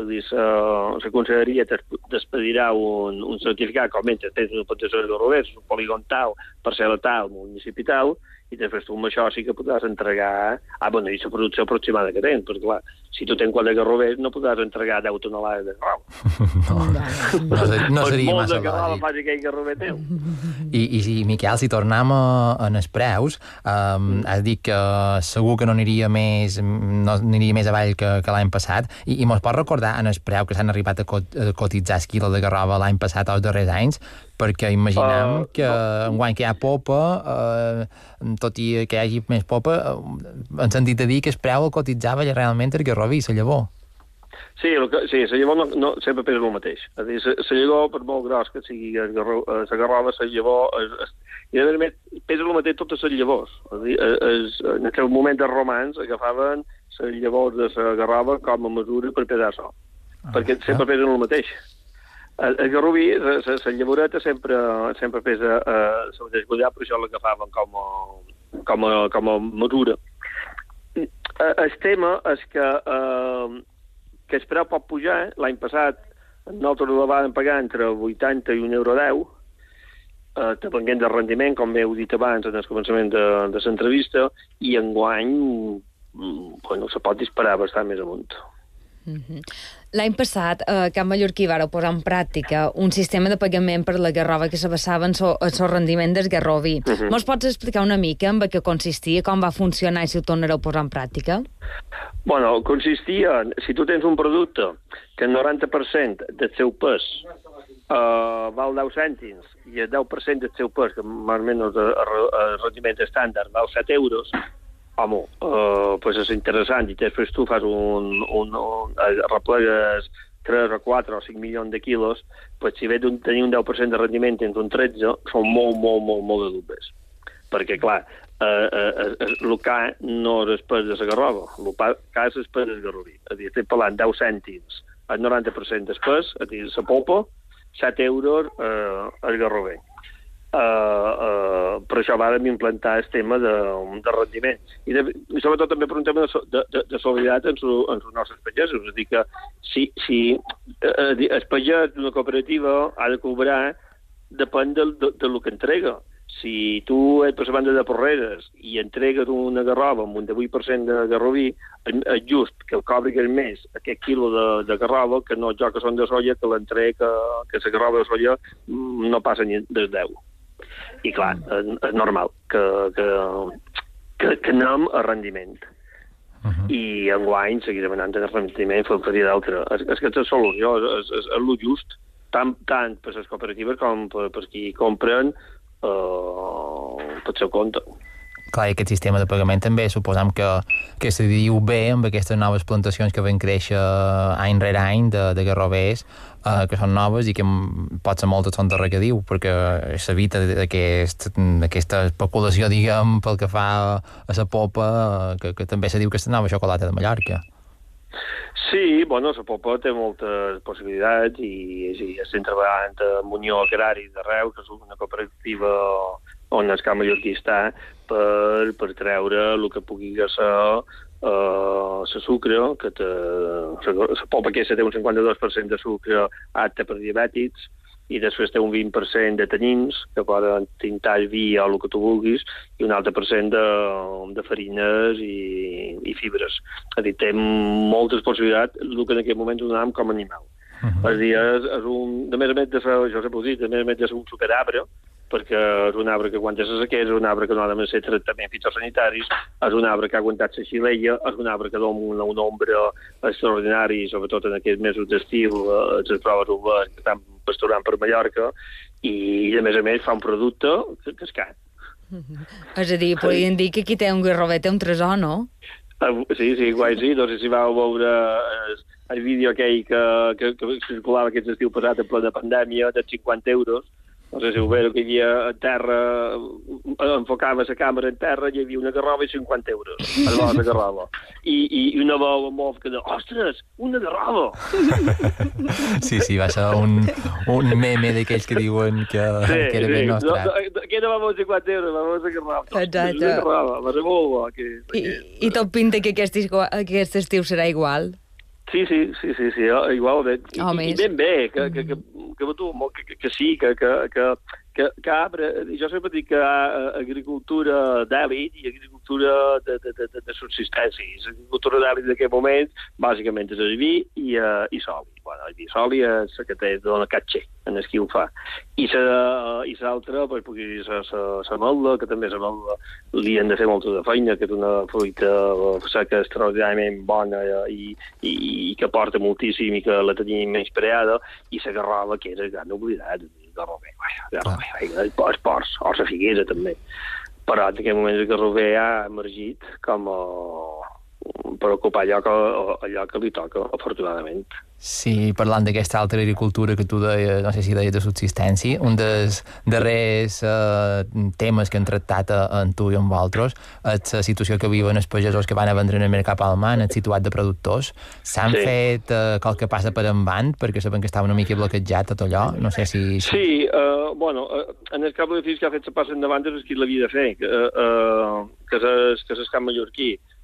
la Conselleria t'expedirà un, un certificat com mentre tens una protecció de garrovers, un polígon tal, parcel·la tal, municipi tal, i després tu amb això sí que podràs entregar... Ah, bueno, i la producció aproximada que tens, perquè clar, si tu tens quatre garrovers no podràs entregar deu tonelades de garrova. No, no, ser, no seria massa lògic. Molt de garrova fa aquell garrover teu. I, i, i Miquel, si tornem a, a els preus, um, mm. has dit que segur que no aniria més, no aniria més avall que, que l'any passat, i, i mos pots recordar en el preu que s'han arribat a, cot, a cotitzar el quilo de garrova l'any passat o els darrers anys, perquè imaginem uh, que no. enguany que hi ha popa, uh, tot i que hi hagi més popa, uh, han sentit a dir que el preu el cotitzava realment el garroví, la llavor. Sí, el que, sí, la llavor no, no, sempre pesa el mateix. És a dir, la llavor, per molt gros que sigui la garrova, la llavor... Es, es, i a més, pesa el mateix totes les llavors. És a dir, es, en aquell moment els romans agafaven les llavors de la garrova com a mesura per pesar això, ah, perquè ja. sempre pesen el mateix. El, el garroví, la llavoreta sempre, sempre pesa eh, la desguallat, per això l'agafaven com a, com, a, com a mesura. El tema és que, eh, que el preu pot pujar. L'any passat nosaltres la vam pagar entre vuitanta i un euro deu, eh, depenent del rendiment, com heu dit abans en el començament de, de l'entrevista, i enguany bueno, se pot disparar bastant més amunt. Mm-hmm. L'any passat, a Camp Mallorquí vàreu posar en pràctica un sistema de pagament per la garrova que se basava en el so rendiment del garroví. Uh-huh. Mos pots explicar una mica en què consistia, com va funcionar i si ho tornareu a posar en pràctica? Bueno, consistia en, si tu tens un producte que el noranta per cent del seu pes uh, val deu cèntims i el deu per cent del seu pes, que més o menys el, el rendiment estàndard val set euros, home, uh, pues és interessant, i després tu fas un, un, un replegues tres o quatre o cinc milions de quilos, pues si ve de tenir un deu per cent de rendiment entre un tretze, són molt, molt, molt, molt de dubtes. Perquè, clar, eh, eh, el K no és el pes de la garrova, el K és el pes del garroví. És a dir, estic parlant deu cèntims, el noranta per cent del pes, és a dir, la popa, set euros eh, el garrover. Uh, uh, per això vàrem implantar el tema de, de rendiment. I, de, i sobretot també per un tema de, de, de, de solidaritat en, su, en els nostres pagesos. És a dir, que si, si uh, el pagès d'una cooperativa ha de cobrar, depèn del de, de lo que entrega. Si tu ets per la banda de Porreres i entregues una garrova amb un divuit per cent de garroví, és just que el cobri el mes aquest quilo de, de garrova, que no jo que són de soia, que l'entrega, que, que la garrova de soia no passa ni des deu. I clar, és normal que, que, que, que anem a rendiment. Uh-huh. I enguany seguirem anant a rendiment, faria d'altre. És, és que és la solució, és, és, és el just, tant, tant per les cooperatives com per, per qui compren eh, per seu compte. Clar, i aquest sistema de pagament també suposam que, que se diu bé amb aquestes noves plantacions que van créixer any rere any de, de garrovers, eh, que són noves i que pot ser moltes són de regadiu, perquè s'evita aquest, aquesta especulació, diguem, pel que fa a la popa, que, que també se diu que és la nova xocolata de Mallorca. Sí, bueno, la popa té moltes possibilitats i, i estem treballant amb Unió Agrari de Reus, que és una cooperativa on el Camp Mallorquí està, per, per treure el que pugui ser la uh, sucre, que la popa aquesta té un cinquanta-dos per cent de sucre apte per diabètics, i després té un vint per cent de tanins, que poden tintar el vi o el que tu vulguis, i un altre per cent de, de farines i, i fibres. És a dir, té moltes possibilitats, el que en aquest moment donàvem com a animal. Uh-huh. És a dir, és, és un, de més a més de ser, jo sempre ho dic, de més a més de ser un superarbre, perquè és un arbre que aguanta la sequera, és un arbre que no ha de ser tractaments fitosanitaris, és un arbre que ha aguantat la xilella, és un arbre que dona una, una ombra extraordinària, sobretot en aquests mesos d'estiu, eh, les proves obertes que estan pasturant per Mallorca, i a més a més fa un producte que, que és car. Mm-hmm. És a dir, podríem dir que aquí té un garrover, té un tresor, no? Sí, sí, guai, sí. No sé si vau veure el, el vídeo aquell que, que, que circulava aquest estiu passat en plena pandèmia, de cinquanta euros. No sé si ho veure, que hi havia a terra, enfocava la càmera en terra, hi havia una garrova i cinquanta euros, a la de garrova. I, i una veu molt que deia, ostres, una garrova! Sí, sí, va ser un, un meme d'aquells que diuen que, sí, que era sí. ben nostre. No, no, que no va molt cinquanta euros, va molt garrova. Exacte. Una garrova, va ser molt bo. Que, I, que... I tot pinta que aquest, aquest estiu serà igual? Sí, sí, sí, sí, sí, igual bé. I, oh, i ben bé, que, que, que, que, tu, que, que, que sí, que, que, que, que, que arbre, jo sempre dic que hi ha agricultura d'èlit i agricultura de, de, de, de subsistència. L'agricultura d'èlit d'aquest moment, bàsicament, és el vi i, uh, i soli. Bueno, el vi soli és la que té, dona catxer en el qui ho fa. I l'altra, pues, pugui ser la melda, que també la melda li han de fer molta de feina, que és una fruita seca extraordinàriament bona i, i, i que porta moltíssim i que la tenim menyspreada, i la garrova, que és el gran oblidat, el garrover, els ports, o la figuera també. Però en aquest moment el garrover ha emergit com a, per ocupar allò que, allò que li toca, afortunadament. Sí, parlant d'aquesta altra agricultura que tu deies, no sé si deies de subsistència, un dels darrers eh, temes que han tractat en tu i amb altres és la situació que viuen els pagesos que van a vendre en el mercat alemany, el situat de productors. S'han sí. fet eh, qualque passa per endavant, perquè saben que estava una mica bloquejat tot allò, no sé si... Sí, uh, bueno, uh, en el cap de fills que ha fet la passa endavant és qui l'havia de fer, que, uh, que és el Camp Mallorquí.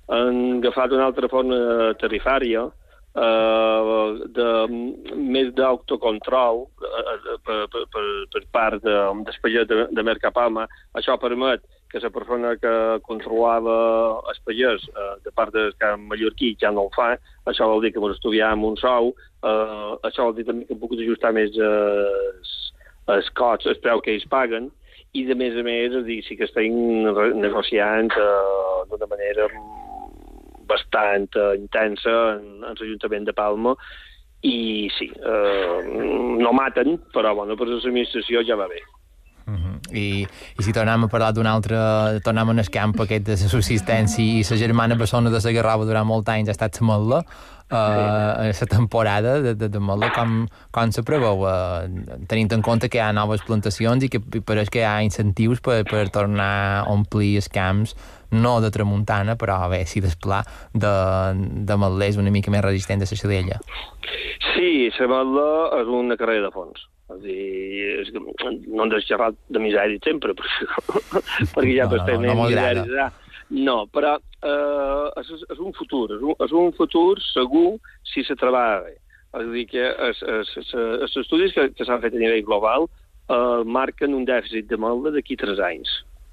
han agafat una altra forma tarifària eh, de més d'autocontrol eh, per, per, per, per part de, del pagès de, de Mercapalma. Això permet que la persona que controlava el pagès eh, de part del camp mallorquí ja no ho fa. Això vol dir que ens estudiam un sou. Eh, això vol dir també que hem pogut ajustar més els, els cots, el preu que ells paguen, i de més a més, és dir, sí que estem negociant eh, d'una manera bastant uh, intensa en, en l'Ajuntament de Palma, i sí, uh, no maten, però bueno, per l'administració ja va bé. Uh-huh. I, I si tornem a parlar d'un altre, tornem en el camp aquest de la subsistència, i la germana persona de la Garrova durant molts anys ha estat la Matla, uh, la temporada de, de, de Matla, com, com se preveu, uh, tenint en compte que hi ha noves plantacions i que pareix que hi ha incentius per, per tornar a omplir els camps, no de tramuntana, però bé, sí d'esplà de, de Matla és una mica més resistent de la Xadella. Sí, la Matla és una carrera de fons. És dir, és que no hem de xerrar de misèria sempre, perquè, perquè ja no, no, no, no misèria. No, però eh, és, és un futur, és un, és un futur segur si se treballa bé. És a dir, que els estudis que, que s'han fet a nivell global eh, marquen un dèficit de Matla d'aquí tres anys.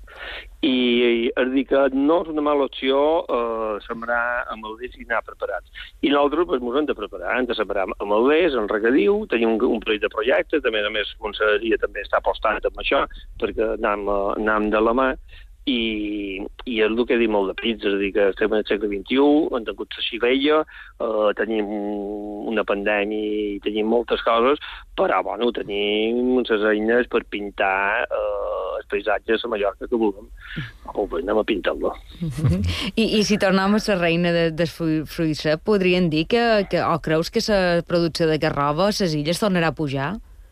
I és dir que no és una mala opció eh, sembrar ametllers i anar preparats. I nosaltres pues, ens hem de preparar, hem de sembrar ametllers en regadiu, tenim un, un parell de projectes, a més a més la Conselleria també està apostant amb això, perquè anem, anem de la mà, i, i és el que dic molt de pits, és a dir, que estem en el segle vint-i-u, hem tingut la xivella, eh, tenim una pandèmia i tenim moltes coses, però, bueno, tenim les eines per pintar eh, els paisatges a Mallorca que vulguem. O bé, anem a pintar-lo. I, I si tornem a la reina de, del fruitser, podrien dir que, que, o creus que la producció de Garrova a les illes tornarà a pujar?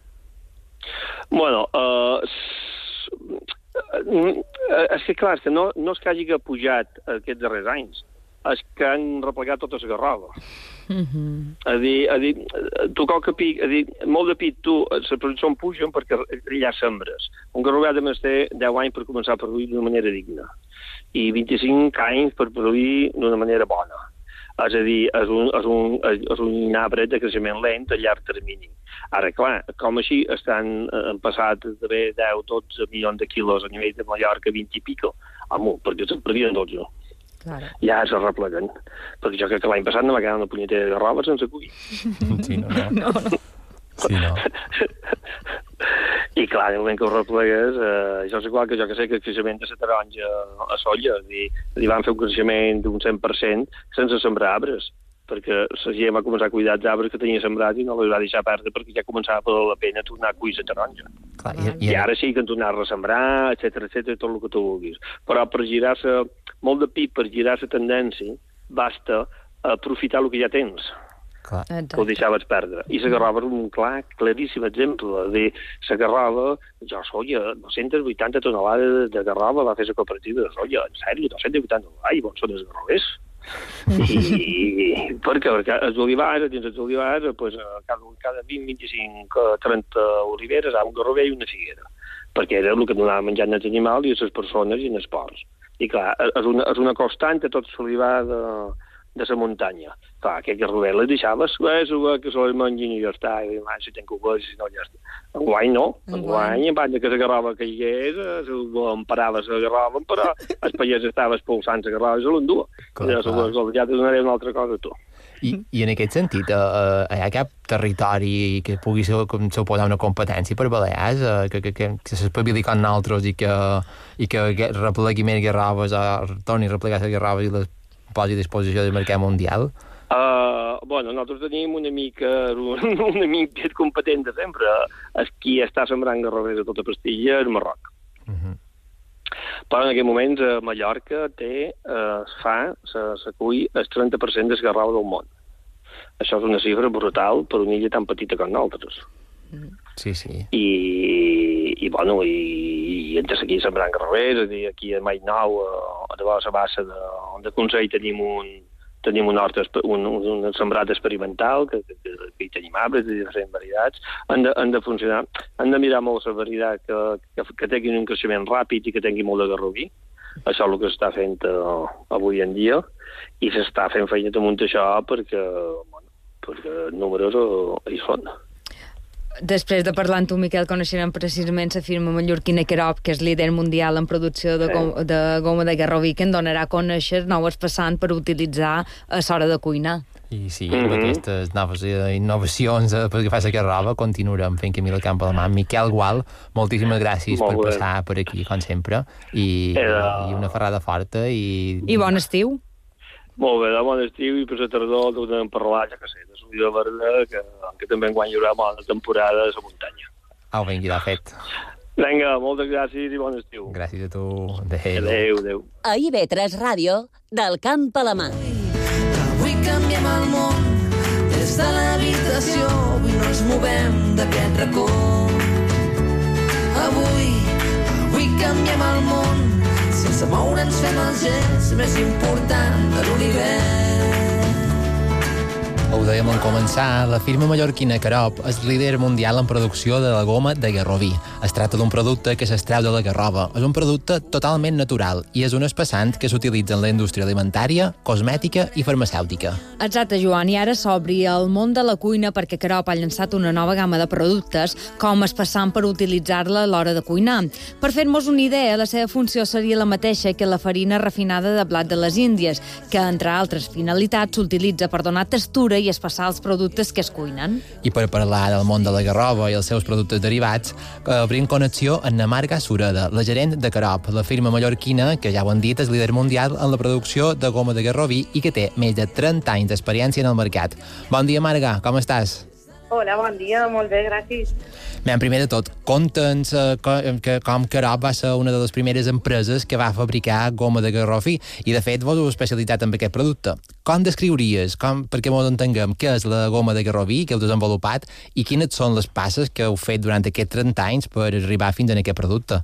Bueno, eh... és que clar, és que no, no és que hagi pujat aquests darrers anys, és que han replegat tota la Garrova. Uh-huh. A dir, a dir, tu qualque pic, a dir, molt de pit, tu, les produccions pugen perquè hi ha sembres. Un garrover de més té deu anys per començar a produir d'una manera digna i vint-i-cinc anys per produir d'una manera bona. És a dir, és un, és un, és un arbre de creixement lent a llarg termini. Ara, clar, com així estan, han passat d'haver deu o dotze milions de quilos a nivell de Mallorca, vint i pico, home, perquè se'n perdien dotze. Claro. Ja se repleguen. Perquè jo crec que l'any passat no va quedar una punyetera de garrova sense cuir. Sí, no, no. no, no. Sí, no. I clar, en el moment que ho replegues, eh, això és igual que jo que sé que el creixement de la taronja a solla, és dir, li van fer un creixement d'un cent per cent sense sembrar arbres, perquè la gent va començar a cuidar els arbres que tenia sembrats i no els va deixar perdre perquè ja començava a valer la pena tornar a cuir la taronja. Clar, i, i... I ara sí que han tornat a ressembrar, etcètera, etcètera, tot el que tu vulguis. Però per girar-se, molt de pit per girar la tendència, basta aprofitar el que ja tens. Clar. Que ho deixaves perdre. I la Garrova és un clar, claríssim exemple. De la Garrova, jo soia, dos-centes vuitanta tonelades de Garrova va fer la cooperativa de soia. En sèrio, dos-centes vuitanta tonelades. Ai, bons són els garrovers. I per què? Perquè els olivars, dins els olivars, pues, cada, cada vint, vint-i-cinc, trenta oliveres hi ha un garrover i una figuera. Perquè era el que donava menjant als animals i a les persones i en els ports. I clar, és una, és una constant a tot l'olivar de, de la muntanya. Clar, aquest garrover les deixaves, és igual que se les mengin i ja està, i si tenc cubes, si no, ja està. Enguany no, enguany, en banda que la garrova caigués, em parava la garrova, però el pagès estava expulsant la garrova i se l'endua. Ja te donaré una altra cosa, tu. I, i en aquest sentit, eh, hi ha cap territori que pugui ser, com suposar una competència per Balears, eh, que, que, que, que s'espavili com nosaltres i que, i que replegui més garroves, o torni a replegar les garroves i les posi a disposició del mercat mundial? Uh, bueno, nosaltres tenim un amic, un, un amic que és competent de sempre. És qui està sembrant garrovers a tota Pastilla, és Marroc. Uh-huh. Però en aquest moment a Mallorca té, uh, es fa, se, se cull el trenta per cent del garrova del món. Això és una xifra brutal per una illa tan petita com nosaltres. Sí, sí. I, i bueno, i, i hem de seguir sembrant garrovers, és a dir, aquí a Mainau, a davant de la bassa de, de Consell tenim un, tenim un hort, un, un, un sembrat experimental, que, que, que, que hi tenim arbres de diferents varietats, han de, han de funcionar, han de mirar molt la varietat que, que, que tinguin un creixement ràpid i que tinguin molt de garroví, això és el que s'està fent uh, avui en dia, i s'està fent feina damunt això perquè, bueno, perquè els números uh, hi són. Després de parlar amb tu, Miquel, coneixerem precisament la firma mallorquina Querop, que és líder mundial en producció de, gom de goma de garroví, que en donarà a conèixer noves passants per utilitzar a l'hora de cuinar. I sí, amb mm-hmm. aquestes noves innovacions eh, pel que fa a la roba continuarem fent camí al camp a la mà. Miquel Gual, moltíssimes gràcies Molt per bé. passar per aquí, com sempre, i, Era... i una ferrada forta. I, I bon estiu. Molt bé, de bon estiu, i per la tardor tornem a parlar, ja que sé, de Solida Verda, que, que també enguany hi haurà bona temporada a la muntanya. Au, vinga, de fet. Vinga, moltes gràcies i bon estiu. Gràcies a tu. Adéu. Adéu, adéu. A I B tres Ràdio, del camp a la mà. Avui canviem el món, des de l'habitació, avui no ens movem d'aquest racó. Avui, avui canviem el món, sense moure'ns fem el gest més important de l'univers. Ho dèiem en començar, la firma mallorquina Querop és líder mundial en producció de la goma de garroví. Es tracta d'un producte que s'extreu de la garrova. És un producte totalment natural i és un espessant que s'utilitza en la indústria alimentària, cosmètica i farmacèutica. Exacte, Joan, i ara s'obri el món de la cuina perquè Querop ha llançat una nova gamma de productes com espessant per utilitzar-la a l'hora de cuinar. Per fer-nos una idea, la seva funció seria la mateixa que la farina refinada de blat de les Índies, que, entre altres finalitats, s'utilitza per donar textura i espassar els productes que es cuinen. I per parlar del món de la garrova i els seus productes derivats, obrim connexió amb na Marga Sureda, la gerent de Querop, la firma mallorquina que, ja ho han dit, és líder mundial en la producció de goma de garroví i que té més de trenta anys d'experiència en el mercat. Bon dia, Marga, com estàs? Hola, bon dia, molt bé, gràcies. Bé, primer de tot, conta'ns eh, que com Querop va ser una de les primeres empreses que va fabricar goma de garroví i, de fet, vos heu especialitzat en aquest producte. Com descriuries, com, perquè mos entenguem, què és la goma de garroví que heu desenvolupat i quines són les passes que heu fet durant aquests trenta anys per arribar fins a aquest producte?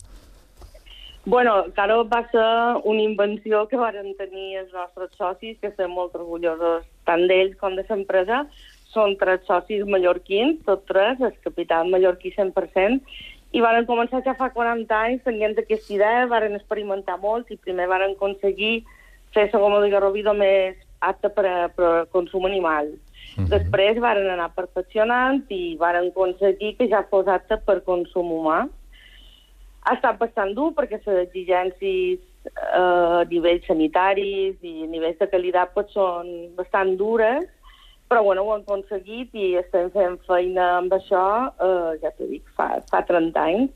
Bueno, Querop va ser una invenció que varen tenir els nostres socis, que estem molt orgullosos tant d'ells com de l'empresa. Són tres socis mallorquins, tots tres, el capital mallorquí cent per cent, i varen començar ja fa quaranta anys tenint aquesta idea, varen experimentar molt i primer varen aconseguir fer la goma de garroví més apta per a, per a consum animal. Mm-hmm. Després varen anar perfeccionant i varen aconseguir que ja fos apta per consum humà. Ha estat bastant dur perquè les exigències eh, a nivells sanitaris i a nivells de qualitat pues, són bastant dures, però bueno, ho hem aconseguit i estem fent feina amb això, eh, ja t'ho dic, fa, fa trenta anys.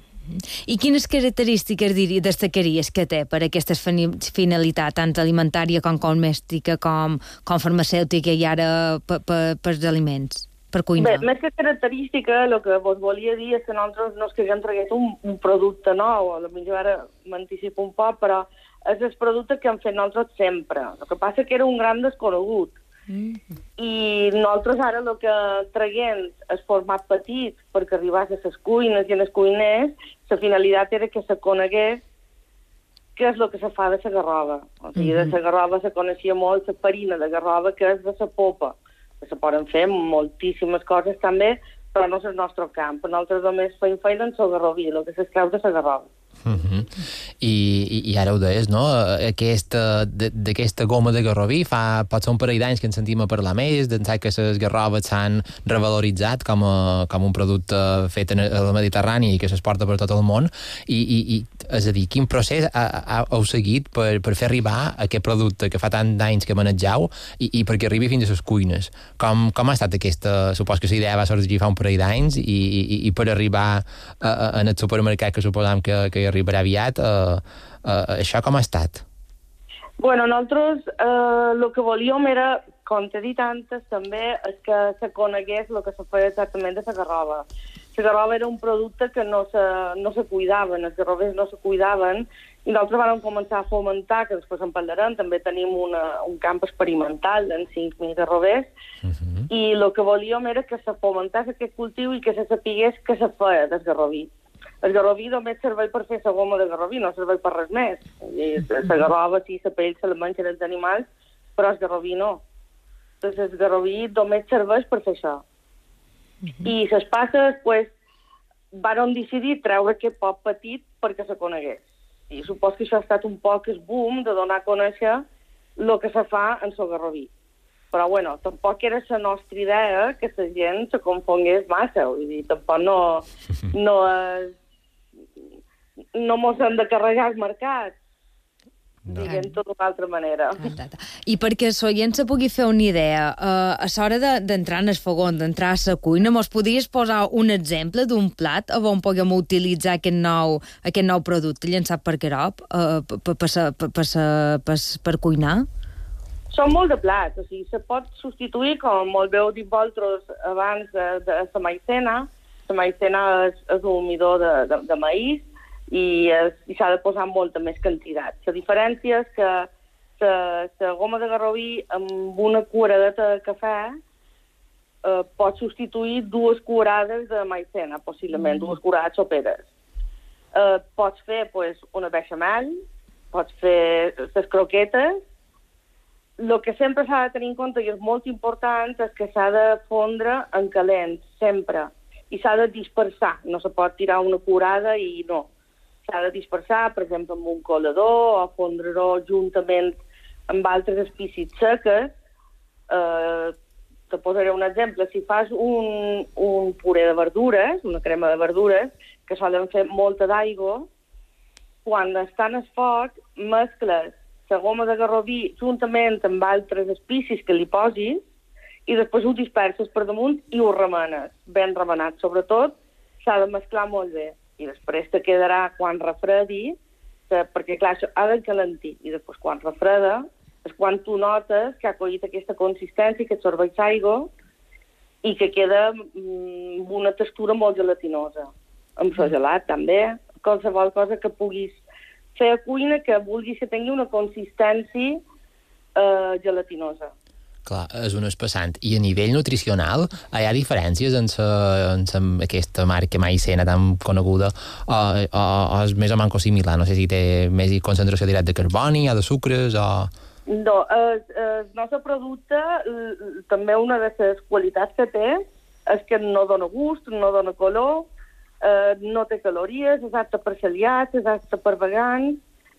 I quines característiques diria, destacaries que té per aquesta finalitat, tant alimentària com domèstica, com, com farmacèutica i ara per, per, per els aliments, per cuinar? Bé, més que característica, el que vos volia dir és que nosaltres no és que haguem traguet un, un producte nou, a potser ara m'anticipo un poc, però és el producte que hem fet nosaltres sempre. El que passa que era un gran desconegut. Mm. I nosaltres ara el que traguem és format petit perquè arribés a les cuines i a les cuiners, la finalitat era que se conegués què és el que se fa de la garrova. O sigui, mm-hmm. de la garrova se coneixia molt la farina de garrova, que és de la popa, que se poden fer moltíssimes coses també, però no és el nostre camp. Nosaltres només fem feina en la garroví, el que s'extreu de la garrova. Uh-huh. I, i, i ara ho deies, no? Aquesta, d'aquesta goma de garroví fa, pot ser un parell d'anys que ens sentim a parlar més, d'ençà que les garroves s'han revaloritzat com, a, com un producte fet a la Mediterrània i que s'exporta per tot el món, i, i, i és a dir, quin procés ha, ha, heu seguit per, per fer arribar aquest producte que fa tant d'anys que manegeu i, i perquè arribi fins a les cuines? Com, com ha estat aquesta... Supos que la idea va sorgir fa un parell d'anys i, i, i per arribar a, a, en el supermercat que suposam que, que hi arribarà aviat, eh, eh, això com ha estat? Bueno, nosaltres eh, el que volíem era, com t'he dit antes, també és que se conegués el que se feia exactament de la garrova. La garrova era un producte que no se, no se cuidaven, els garrovers no se cuidaven, i nosaltres vam començar a fomentar, que després en parlarem, també tenim una, un camp experimental en cinc mil garrovers, uh-huh. i el que volíem era que se fomentés aquest cultiu i que se sapigués què se feia del garroví. El garroví només serveix per fer la goma de garroví, no serveix per res més. La garrova, sí, la pell se la mengen els animals, però el garroví no. Entonces, el garroví només serveix per fer això. Uh-huh. I les passes, pues, van decidir treure aquest pot petit perquè se conegués. i supos que això ha estat un poc el boom de donar a conèixer el que se fa en el garroví. Però, bueno, tampoc era la nostra idea que la gent se confongués massa. Vull dir, tampoc no... No, és, no mos hem de carregar el mercat. No. Diguem tot d'una altra manera. I perquè el oient se pugui fer una idea, uh, a l'hora d'entrar en el fogó, d'entrar a la cuina, mos podries posar un exemple d'un plat on puguem utilitzar aquest nou, aquest nou producte llançat per Carop uh, per, per, per, per, per, per cuinar? Són molt de plats, o sigui, se pot substituir, com molt bé heu dit vosaltres abans, de, de la maicena. La maicena és, és un midó de, de, de maïs, i, i s'ha de posar molta més quantitat. La diferència és que la goma de garroví amb una curadeta de cafè eh, pot substituir dues curades de maicena, possiblement, mm. dues curades soperes. Eh, pots fer pues, una bechamel, pots fer les croquetes. El que sempre s'ha de tenir en compte, i és molt important, és que s'ha de fondre en calent, sempre. I s'ha de dispersar, no se pot tirar una curada i no. S'ha de dispersar, per exemple, amb un colador o fondre-ho juntament amb altres espècies seques. Eh, te posaré un exemple. Si fas un, un puré de verdures, una crema de verdures, que solen fer molta d'aigua, quan està en el foc, mescles la goma de garroví juntament amb altres espècies que li posis i després ho disperses per damunt i ho remenes, ben remenat. Sobretot, s'ha de mesclar molt bé. I després te quedarà quan refredi, que, perquè clar, això ha de calentir, i després quan refreda és quan tu notes que ha collit aquesta consistència, que absorbeix aigua i que queda mm, una textura molt gelatinosa. Amb el gelat també, qualsevol cosa que puguis fer a cuina que vulguis que tingui una consistència eh, gelatinosa. Clar, és un espessant. I a nivell nutricional hi ha diferències en, sa, en sa, aquesta marca maicena tan coneguda o, o, o és més o manco similar? No sé si té més concentració directa de carboni o de sucres o... No, el, el nostre producte, també una de les qualitats que té és que no dona gust, no dona color, eh, no té calories, és apte per celiats, és apte per vegans,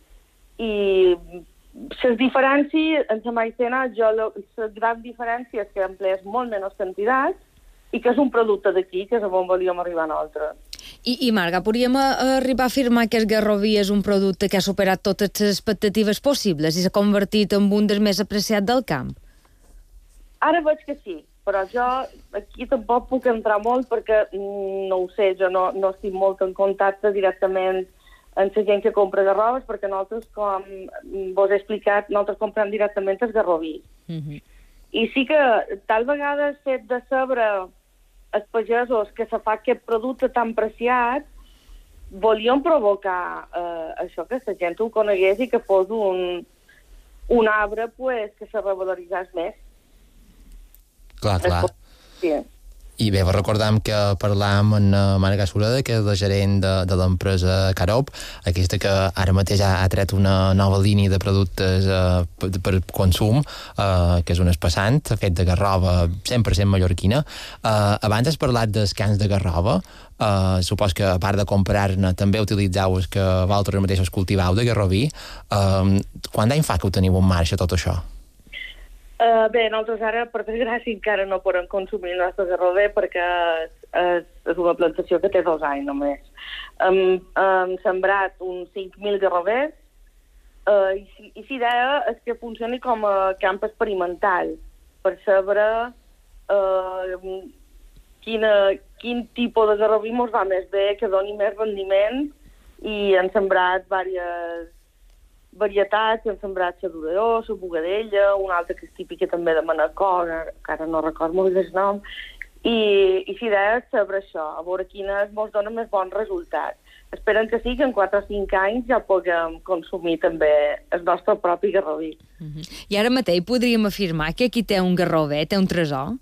i les diferències en la maicena, jo la gran diferència és que emplees molt menys quantitat i que és un producte d'aquí, que és on volíem arribar nosaltres. I, i Marga, podríem arribar a afirmar que el garroví és un producte que ha superat totes les expectatives possibles i s'ha convertit en un dels més apreciats del camp? Ara veig que sí, però jo aquí tampoc puc entrar molt perquè no ho sé, jo no, no estic molt en contacte directament en la gent que compra garroves, perquè nosaltres, com vos he explicat, nosaltres comprem directament els garrovís. Mm-hmm. I sí que tal vegada el fet de saber els pagesos que se fa aquest producte tan preciat, volíem provocar eh, això, que la gent ho conegués i que fos un, un arbre pues, que se revaloritzés més. Clar, clar. Sí. I bé, recordem que parlàvem amb Marga Sureda, que és la gerent de, de l'empresa Carop, aquesta que ara mateix ha, ha tret una nova línia de productes eh, per, per consum, eh, que és un espessant, fet de garrova cent per cent mallorquina. Eh, abans has parlat dels cans de garrova, eh, supos que a part de comprar-ne també utilitzeu els que vosaltres mateixos cultiveu de garroví. Eh, quant d'any fa que ho teniu en marxa, tot això? Uh, bé, nosaltres ara, per desgràcia, encara no podem consumir el nostre garrover perquè és, és, és una plantació que té dos anys només. Hem, hem sembrat uns cinc mil garrovers uh, i, i la idea és que funcioni com a camp experimental per saber uh, quina, quin tipus de garroví ens va més bé, que doni més rendiment, i hem sembrat diverses varietats, hem sembrat la Dureró, la Bugadella, una altra que és típica també de Manacor, que ara no record molt el nom, i, i la idea és saber això, a veure quines ens dona més bons resultats. Esperen que sí, que en quatre o cinc anys ja puguem consumir també el nostre propi garroví. Uh-huh. I ara mateix podríem afirmar que aquí té un garrover, té un tresor?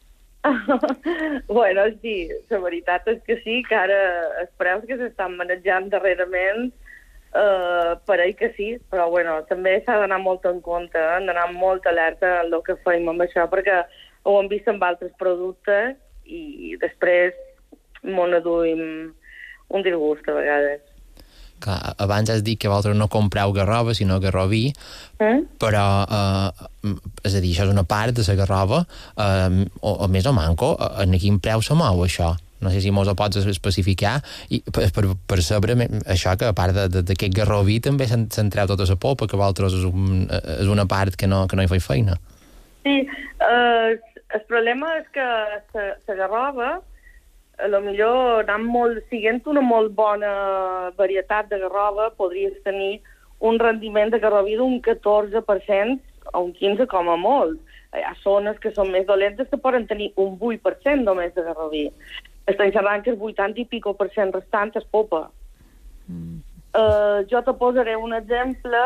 Bueno, sí, la veritat és que sí, que ara els preus que s'estan manejant darrerament Uh, pareix que sí, però bueno, també s'ha d'anar molt en compte, eh? Hem d'anar molt alerta en el que fem amb això, perquè ho hem vist amb altres productes i després m'ho aduïm un disgust a vegades. Clar, abans has dit que vosaltres no compreu garrova, sinó garroví, eh? però, eh, és a dir, això és una part de la garrova, eh, o, o més o manco, en quin preu se mou això? No sé si mos ho pots especificar, i per, per, per saber això, que a part d'aquest garroví també se'n, se'n treu tota la polpa, que vosaltres és, un, és una part que no, que no hi fa feina. Sí, eh, el problema és que la garrova, a lo millor anant molt, siguent una molt bona varietat de garrova, podries tenir un rendiment de garroví d'un catorze per cent o un quinze per cent com a molt. Hi ha zones que són més dolentes que poden tenir un vuit per cent només de garroví. Estan xerrant que el vuitanta i pico per cent restant és popa. Mm. Uh, jo te posaré un exemple.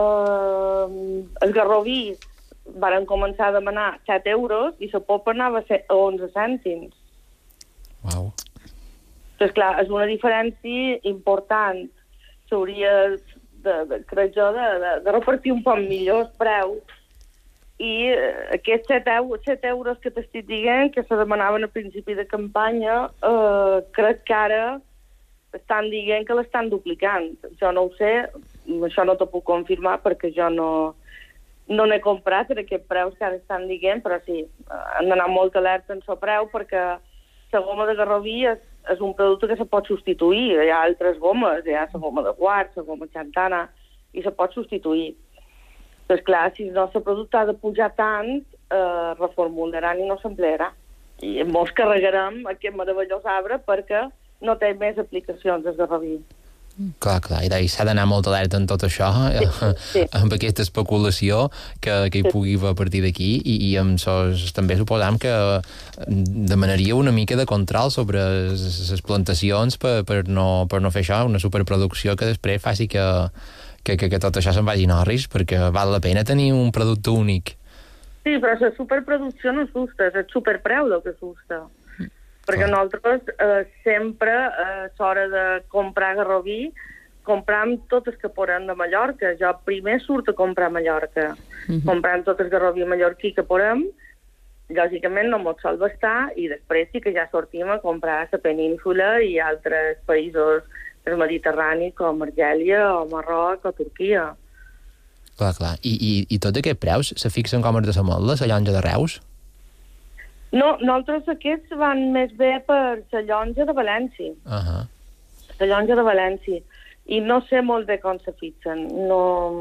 Uh, el garroví varen començar a demanar set euros i la popa anava a onze cèntims. Wow. Doncs clar, és una diferència important. S'hauria, de, de, crec jo, de, de, de repartir un poc millor el preu. I eh, aquests set euros que t'estic dient, que se demanaven a principi de campanya, eh, crec que ara estan dient que l'estan duplicant. Jo no ho sé, això no t'ho puc confirmar perquè jo no, no n'he comprat en aquests preus que ara estan dient, però sí, han d'anar molt alerta en el preu perquè la goma de garroví és, és un producte que se pot substituir. Hi ha altres gomes, hi ha la goma de quart, la goma xantana, i se pot substituir. Doncs clar, si el nostre producte ha de pujar tant, eh, reformularan i no s'emplearà. I molts carregarem aquest meravellós arbre perquè no té més aplicacions el garroví. Clar, clar, i s'ha d'anar molt alerta en tot això, sí, sí. amb aquesta especulació que, que hi pugui haver a partir d'aquí, i, i amb sos, també suposam que demanaria una mica de control sobre les plantacions per, per, no, per no fer això, una superproducció que després faci que, que, que, que tot això se'n vagi en orris, perquè val la pena tenir un producte únic. Sí, però la superproducció no s'usta, és el superpreu el que s'usta. Perquè nosaltres eh, sempre, a eh, l'hora de comprar garroví, compram tot el que podem de Mallorca. Jo primer surt a comprar a Mallorca. Mm-hmm. Comprant tot el garroví mallorquí que podem, lògicament no mos sol bastar, i després sí que ja sortim a comprar a la península i altres països del Mediterrani, com Argèlia, o Marroc, o Turquia. Clar, clar. I, i, i tots aquests preus se fixen com els de la Motla, la llonja de Reus? No, nosaltres aquests van més bé per la llonja de València. Uh-huh. La llonja de València. I no sé molt bé com se fixen. No...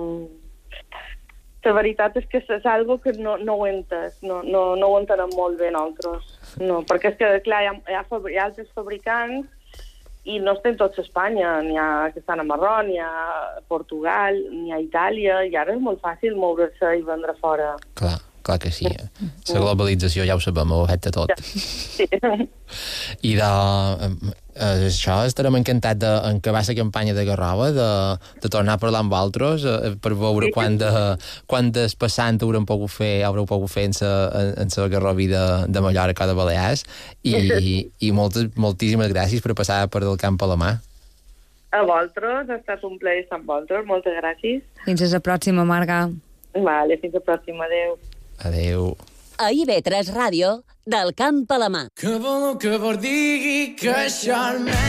La veritat és que és algo que no, no ho entes. No, no, no ho entenem molt bé nosaltres. No, perquè és que, clar, hi ha, hi ha, fabri- hi ha altres fabricants i no estem tots a Espanya. N'hi ha que estan a Marroc, n'hi ha a Portugal, n'hi ha a Itàlia, i ara és molt fàcil moure-se i vendre fora. Clar. Clar que sí. La globalització ja ho sabem, ho afecta tot. Sí. I de... Eh, això estarem encantats de, en que va la campanya de Garrova, de, de tornar a parlar amb altres, eh, per veure sí. quan de, quan despassant haurem pogut fer, haureu pogut fer en la Garroví de, de Mallorca o de Balears, i, i moltes, moltíssimes gràcies per passar per el Camp a la mà. A vosaltres, ha estat un plaer estar amb vosaltres, moltes gràcies. Fins a la pròxima, Marga. Vale, fins a la pròxima, adeu. Adéu. A I B tres Ràdio, del Camp a la mà. Que vol que vol digui que això el mel.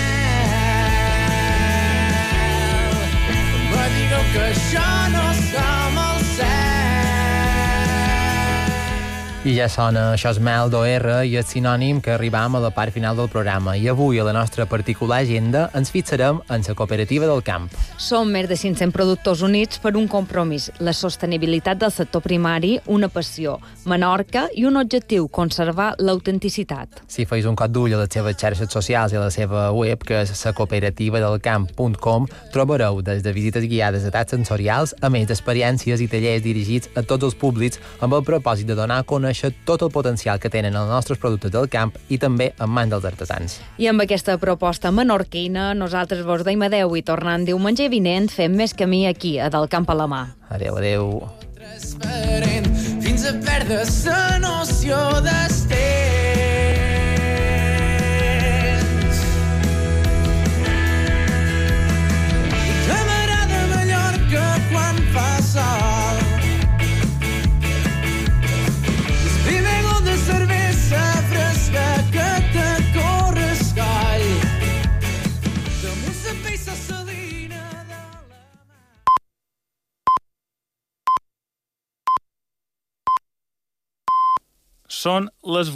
Me digueu que això no som el cel. I ja sona Això és mel d'O R i és sinònim que arribam a la part final del programa. I avui, a la nostra particular agenda, ens fixarem en la cooperativa del camp. Som més de cinc-cents productors units per un compromís, la sostenibilitat del sector primari, una passió, Menorca i un objectiu, conservar l'autenticitat. Si feis un cop d'ull a les seves xarxes socials i a la seva web, que és la cooperativa del camp punt com, trobareu des de visites guiades a taps sensorials, a més d'experiències i tallers dirigits a tots els públics amb el propòsit de donar a conèixer tot el potencial que tenen els nostres productes del camp i també en mans dels artesans. I amb aquesta proposta menorquina, nosaltres vos deim adeu i tornant diumenge vinent fem més camí aquí, a Del Camp a la mà. Adeu, adeu. Transparent, fins a perdre la noció d'estés. Que m'agrada Mallorca quan fa sol. Cervesa fresca que te corre escoll damunt la peça salina. són les